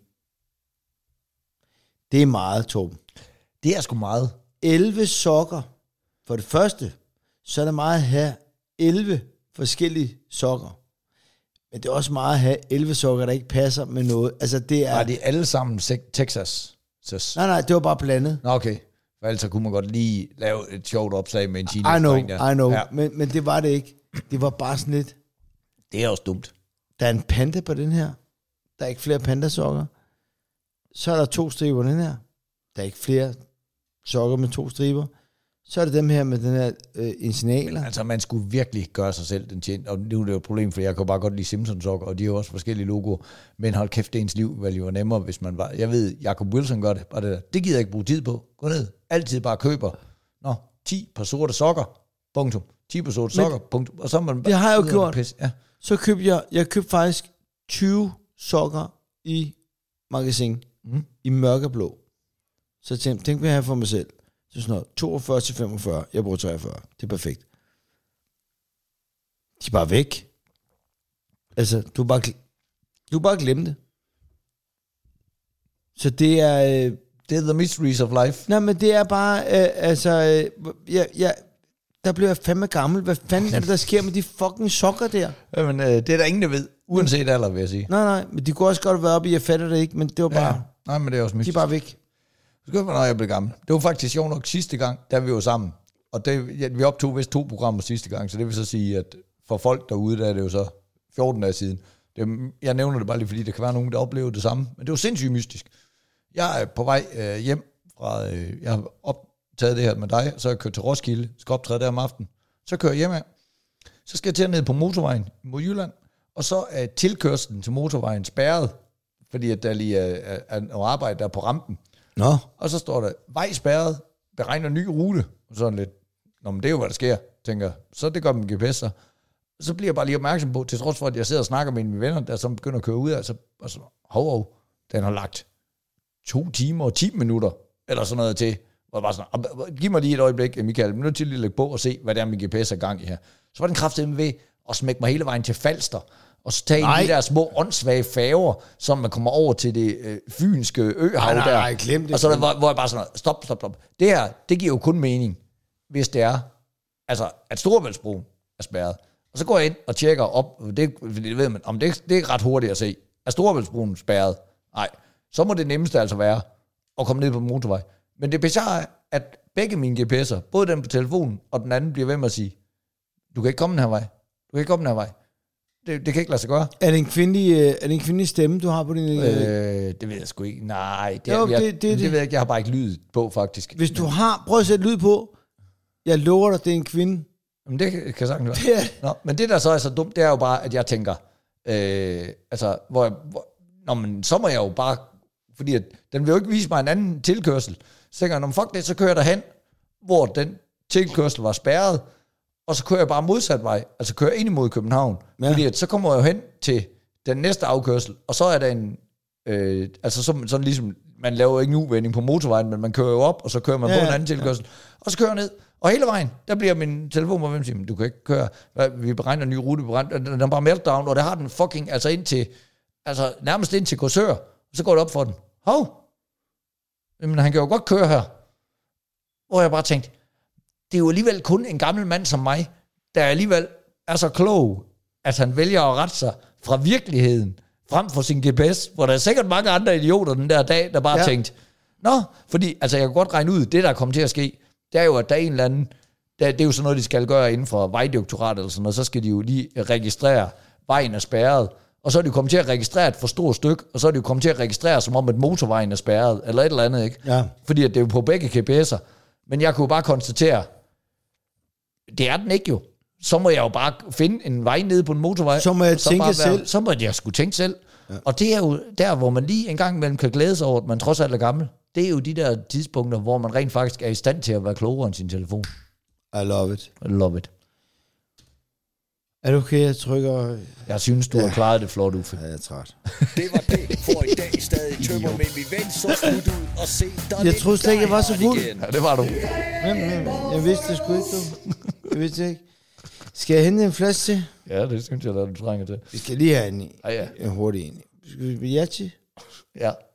Det er meget, Torben. Det er sgu meget. elleve sokker. For det første, så er det meget at have elleve forskellige sokker. Men det er også meget at have elleve sokker, der ikke passer med noget. Altså det er... Var de alle sammen se- Texas? Ses. Nej, nej, det var bare blandet. Nå, okay. For ellers så kunne man godt lige lave et sjovt opslag med en I teenage know, der. I know. Ja. Men, men det var det ikke. Det var bare sådan lidt... Det er også dumt. Der er en panda på den her. Der er ikke flere pandasokker. Så er der to striber på den her. Der er ikke flere sokker med to striber. Så er det dem her med den her øh, insignaler. Altså, man skulle virkelig gøre sig selv den tjent. Og nu er det jo et problem, for jeg kan bare godt lide Simpsons-sokker, og de har jo også forskellige logoer. Men hold kæft, det ens liv ville jo være nemmere, hvis man var... Jeg ved, Jacob Wilson gør det. Bare det, der. Det gider jeg ikke bruge tid på. Gå ned. Altid bare køber. Nå, ti par sorte sokker. Punktum. ti par sorte sokker. Punktum. Og så er man Det har jeg jo ud af gjort. Pis. Ja. Så købte jeg, jeg købte faktisk tyve sokker i magasin. Mm. I mørkeblå. Så tænkte tænk, hvad jeg har for mig selv. Så sådan noget, toogfyrre til femogfyrre. Jeg bruger treogfyrre. Det er perfekt. De er bare væk. Altså, du er bare, gl- du er bare glemt det. Så det er... Øh, Det er the mysteries of life. nej, men det er bare... Øh, altså... Øh, jeg, jeg, der blev jeg fandme gammel. Hvad fanden er det, der sker med de fucking sokker der? Jamen, øh, det er der ingen, der ved. Uanset alder, vil jeg sige. Nej, nej, men de kunne også godt være oppe i, jeg fatter det ikke, men det var bare... Ja. Nej, men det er også De er mystisk. bare væk. Det skal være, når jeg blev gammel. Det var faktisk sjovt nok sidste gang, da vi var sammen. Og det, ja, vi optog vist to programmer sidste gang, så det vil så sige, at for folk derude, der er det jo så fjorten dage siden. Det, jeg nævner det bare lige, fordi der kan være nogen, der oplever det samme. Men det var sindssygt mystisk. Jeg er på vej øh, hjem fra... Øh, jeg har optaget det her med dig, så er jeg kørt til Roskilde, skal optræde der om aftenen. Så kører jeg hjem af. Så skal jeg til ned på motorvejen mod Jylland, og så er tilkørslen til motorvejen spærret, fordi at der lige er, er, er noget arbejde der på rampen. Nå. Og så står der, vej spærret, beregner ny rute. Og sådan lidt, nå, men det er jo, hvad der sker, tænker jeg. Så det gør min G P S så. Så bliver jeg bare lige opmærksom på, til trods for, at jeg sidder og snakker med mine venner, der så begynder at køre ud af, så, og så hov, hov, den har lagt to timer og ti minutter, eller sådan noget til. Og bare sådan, giv mig lige et øjeblik, Michael, jeg er nødt til lige at lægge på og se, hvad det er, min G P S er gang i her. Så var den kraftedeme ved at smække mig hele vejen til Falster, og så tage en af de der små åndssvage færger, som man kommer over til det øh, fynske øhav nej, der. nej, glem det. Og så der, hvor, hvor jeg bare sådan, stop, stop, stop. Det her, det giver jo kun mening, hvis det er, altså, at Storebæltsbroen er spærret. Og så går jeg ind og tjekker op, det, det ved man, om det, det er ret hurtigt at se. Er Storebæltsbroen spærret? Nej. Så må det nemmeste altså være at komme ned på motorvej. Men det bizarre er, at begge mine G P S'er, både den på telefonen og den anden, bliver ved med at sige, du kan ikke komme den her vej. Du kan ikke komme den her vej. Det, det kan ikke lade sig gøre. Er det en kvindelig, er det en kvindelig stemme, du har på din... Øh, det ved jeg sgu ikke. Nej, det, jo, jeg, det, det, det, det, det ved jeg ikke. Jeg har bare ikke lyd på, faktisk. Hvis du har... Prøv at sætte lyd på. Jeg lover dig, det er en kvinde. Men det kan sagtens være. Det Nå, men det, der så er så dumt, det er jo bare, at jeg tænker, øh, altså, hvor, jeg, hvor nå, men så må jeg jo bare, fordi at, den vil jo ikke vise mig en anden tilkørsel. Så tænker jeg, fuck det, så kører jeg derhen, hvor den tilkørsel var spærret, og så kører jeg bare modsat vej, altså kører ind imod København. Ja. Fordi at, så kommer jeg jo hen til den næste afkørsel, og så er der en, øh, altså sådan, sådan ligesom, man laver ikke en U-vending på motorvejen, men man kører jo op, og så kører man ja, på en anden tilkørsel, ja. Og så kører jeg ned. Og hele vejen, der bliver min telefon på, hvem siger, du kan ikke køre, vi beregner en ny rute, den er bare meltdown, og der har den fucking, altså ind til, altså nærmest ind til Korsør, og så går det op for den. Hov, men han kan jo godt køre her. Hvor jeg bare tænkte, det er jo alligevel kun en gammel mand som mig, der alligevel er så klog, at han vælger at rette sig fra virkeligheden, frem for sin G P S, hvor der er sikkert mange andre idioter den der dag, der bare ja. tænkte, nå, fordi, altså jeg kan godt regne ud, det der kommer til at ske, det er jo, at der er en eller anden, der, det er jo sådan noget, de skal gøre inden for Vejdirektoratet eller sådan noget, så skal de jo lige registrere, vejen er spærret, og så er de kommet til at registrere et for stort stykke, og så er de jo kommet til at registrere, som om at motorvejen er spærret, eller et eller andet, ikke? Ja. Fordi at det er jo på begge G P S'er. Men jeg kunne jo bare konstatere, det er den ikke jo. Så må jeg jo bare finde en vej nede på en motorvej. Så må jeg så tænke være, selv. Så må jeg sgu tænke selv. Ja. Og det er jo der, hvor man lige en gang imellem kan glæde sig over, at man trods alt er gammel. Det er jo de der tidspunkter, hvor man rent faktisk er i stand til at være klogere end sin telefon. I love it. I love it. Er det okay, jeg trykker... Jeg synes, du ja. har klaret det flot, Uffe. Ja, jeg er træt. Det var det for i dag. Stadig tømmer, men vi vendte så fuld ud og se der. Jeg troede slet ikke, jeg var så fuld. Ja, det var du. Men, men, jeg vidste det sgu ikke, du. Jeg vidste det ikke. Skal jeg hente en flaske til? Ja, det synes jeg, der du trænger til. Vi skal lige have en, ja, ja. en hurtig en. Skal vi Yachi? Ja.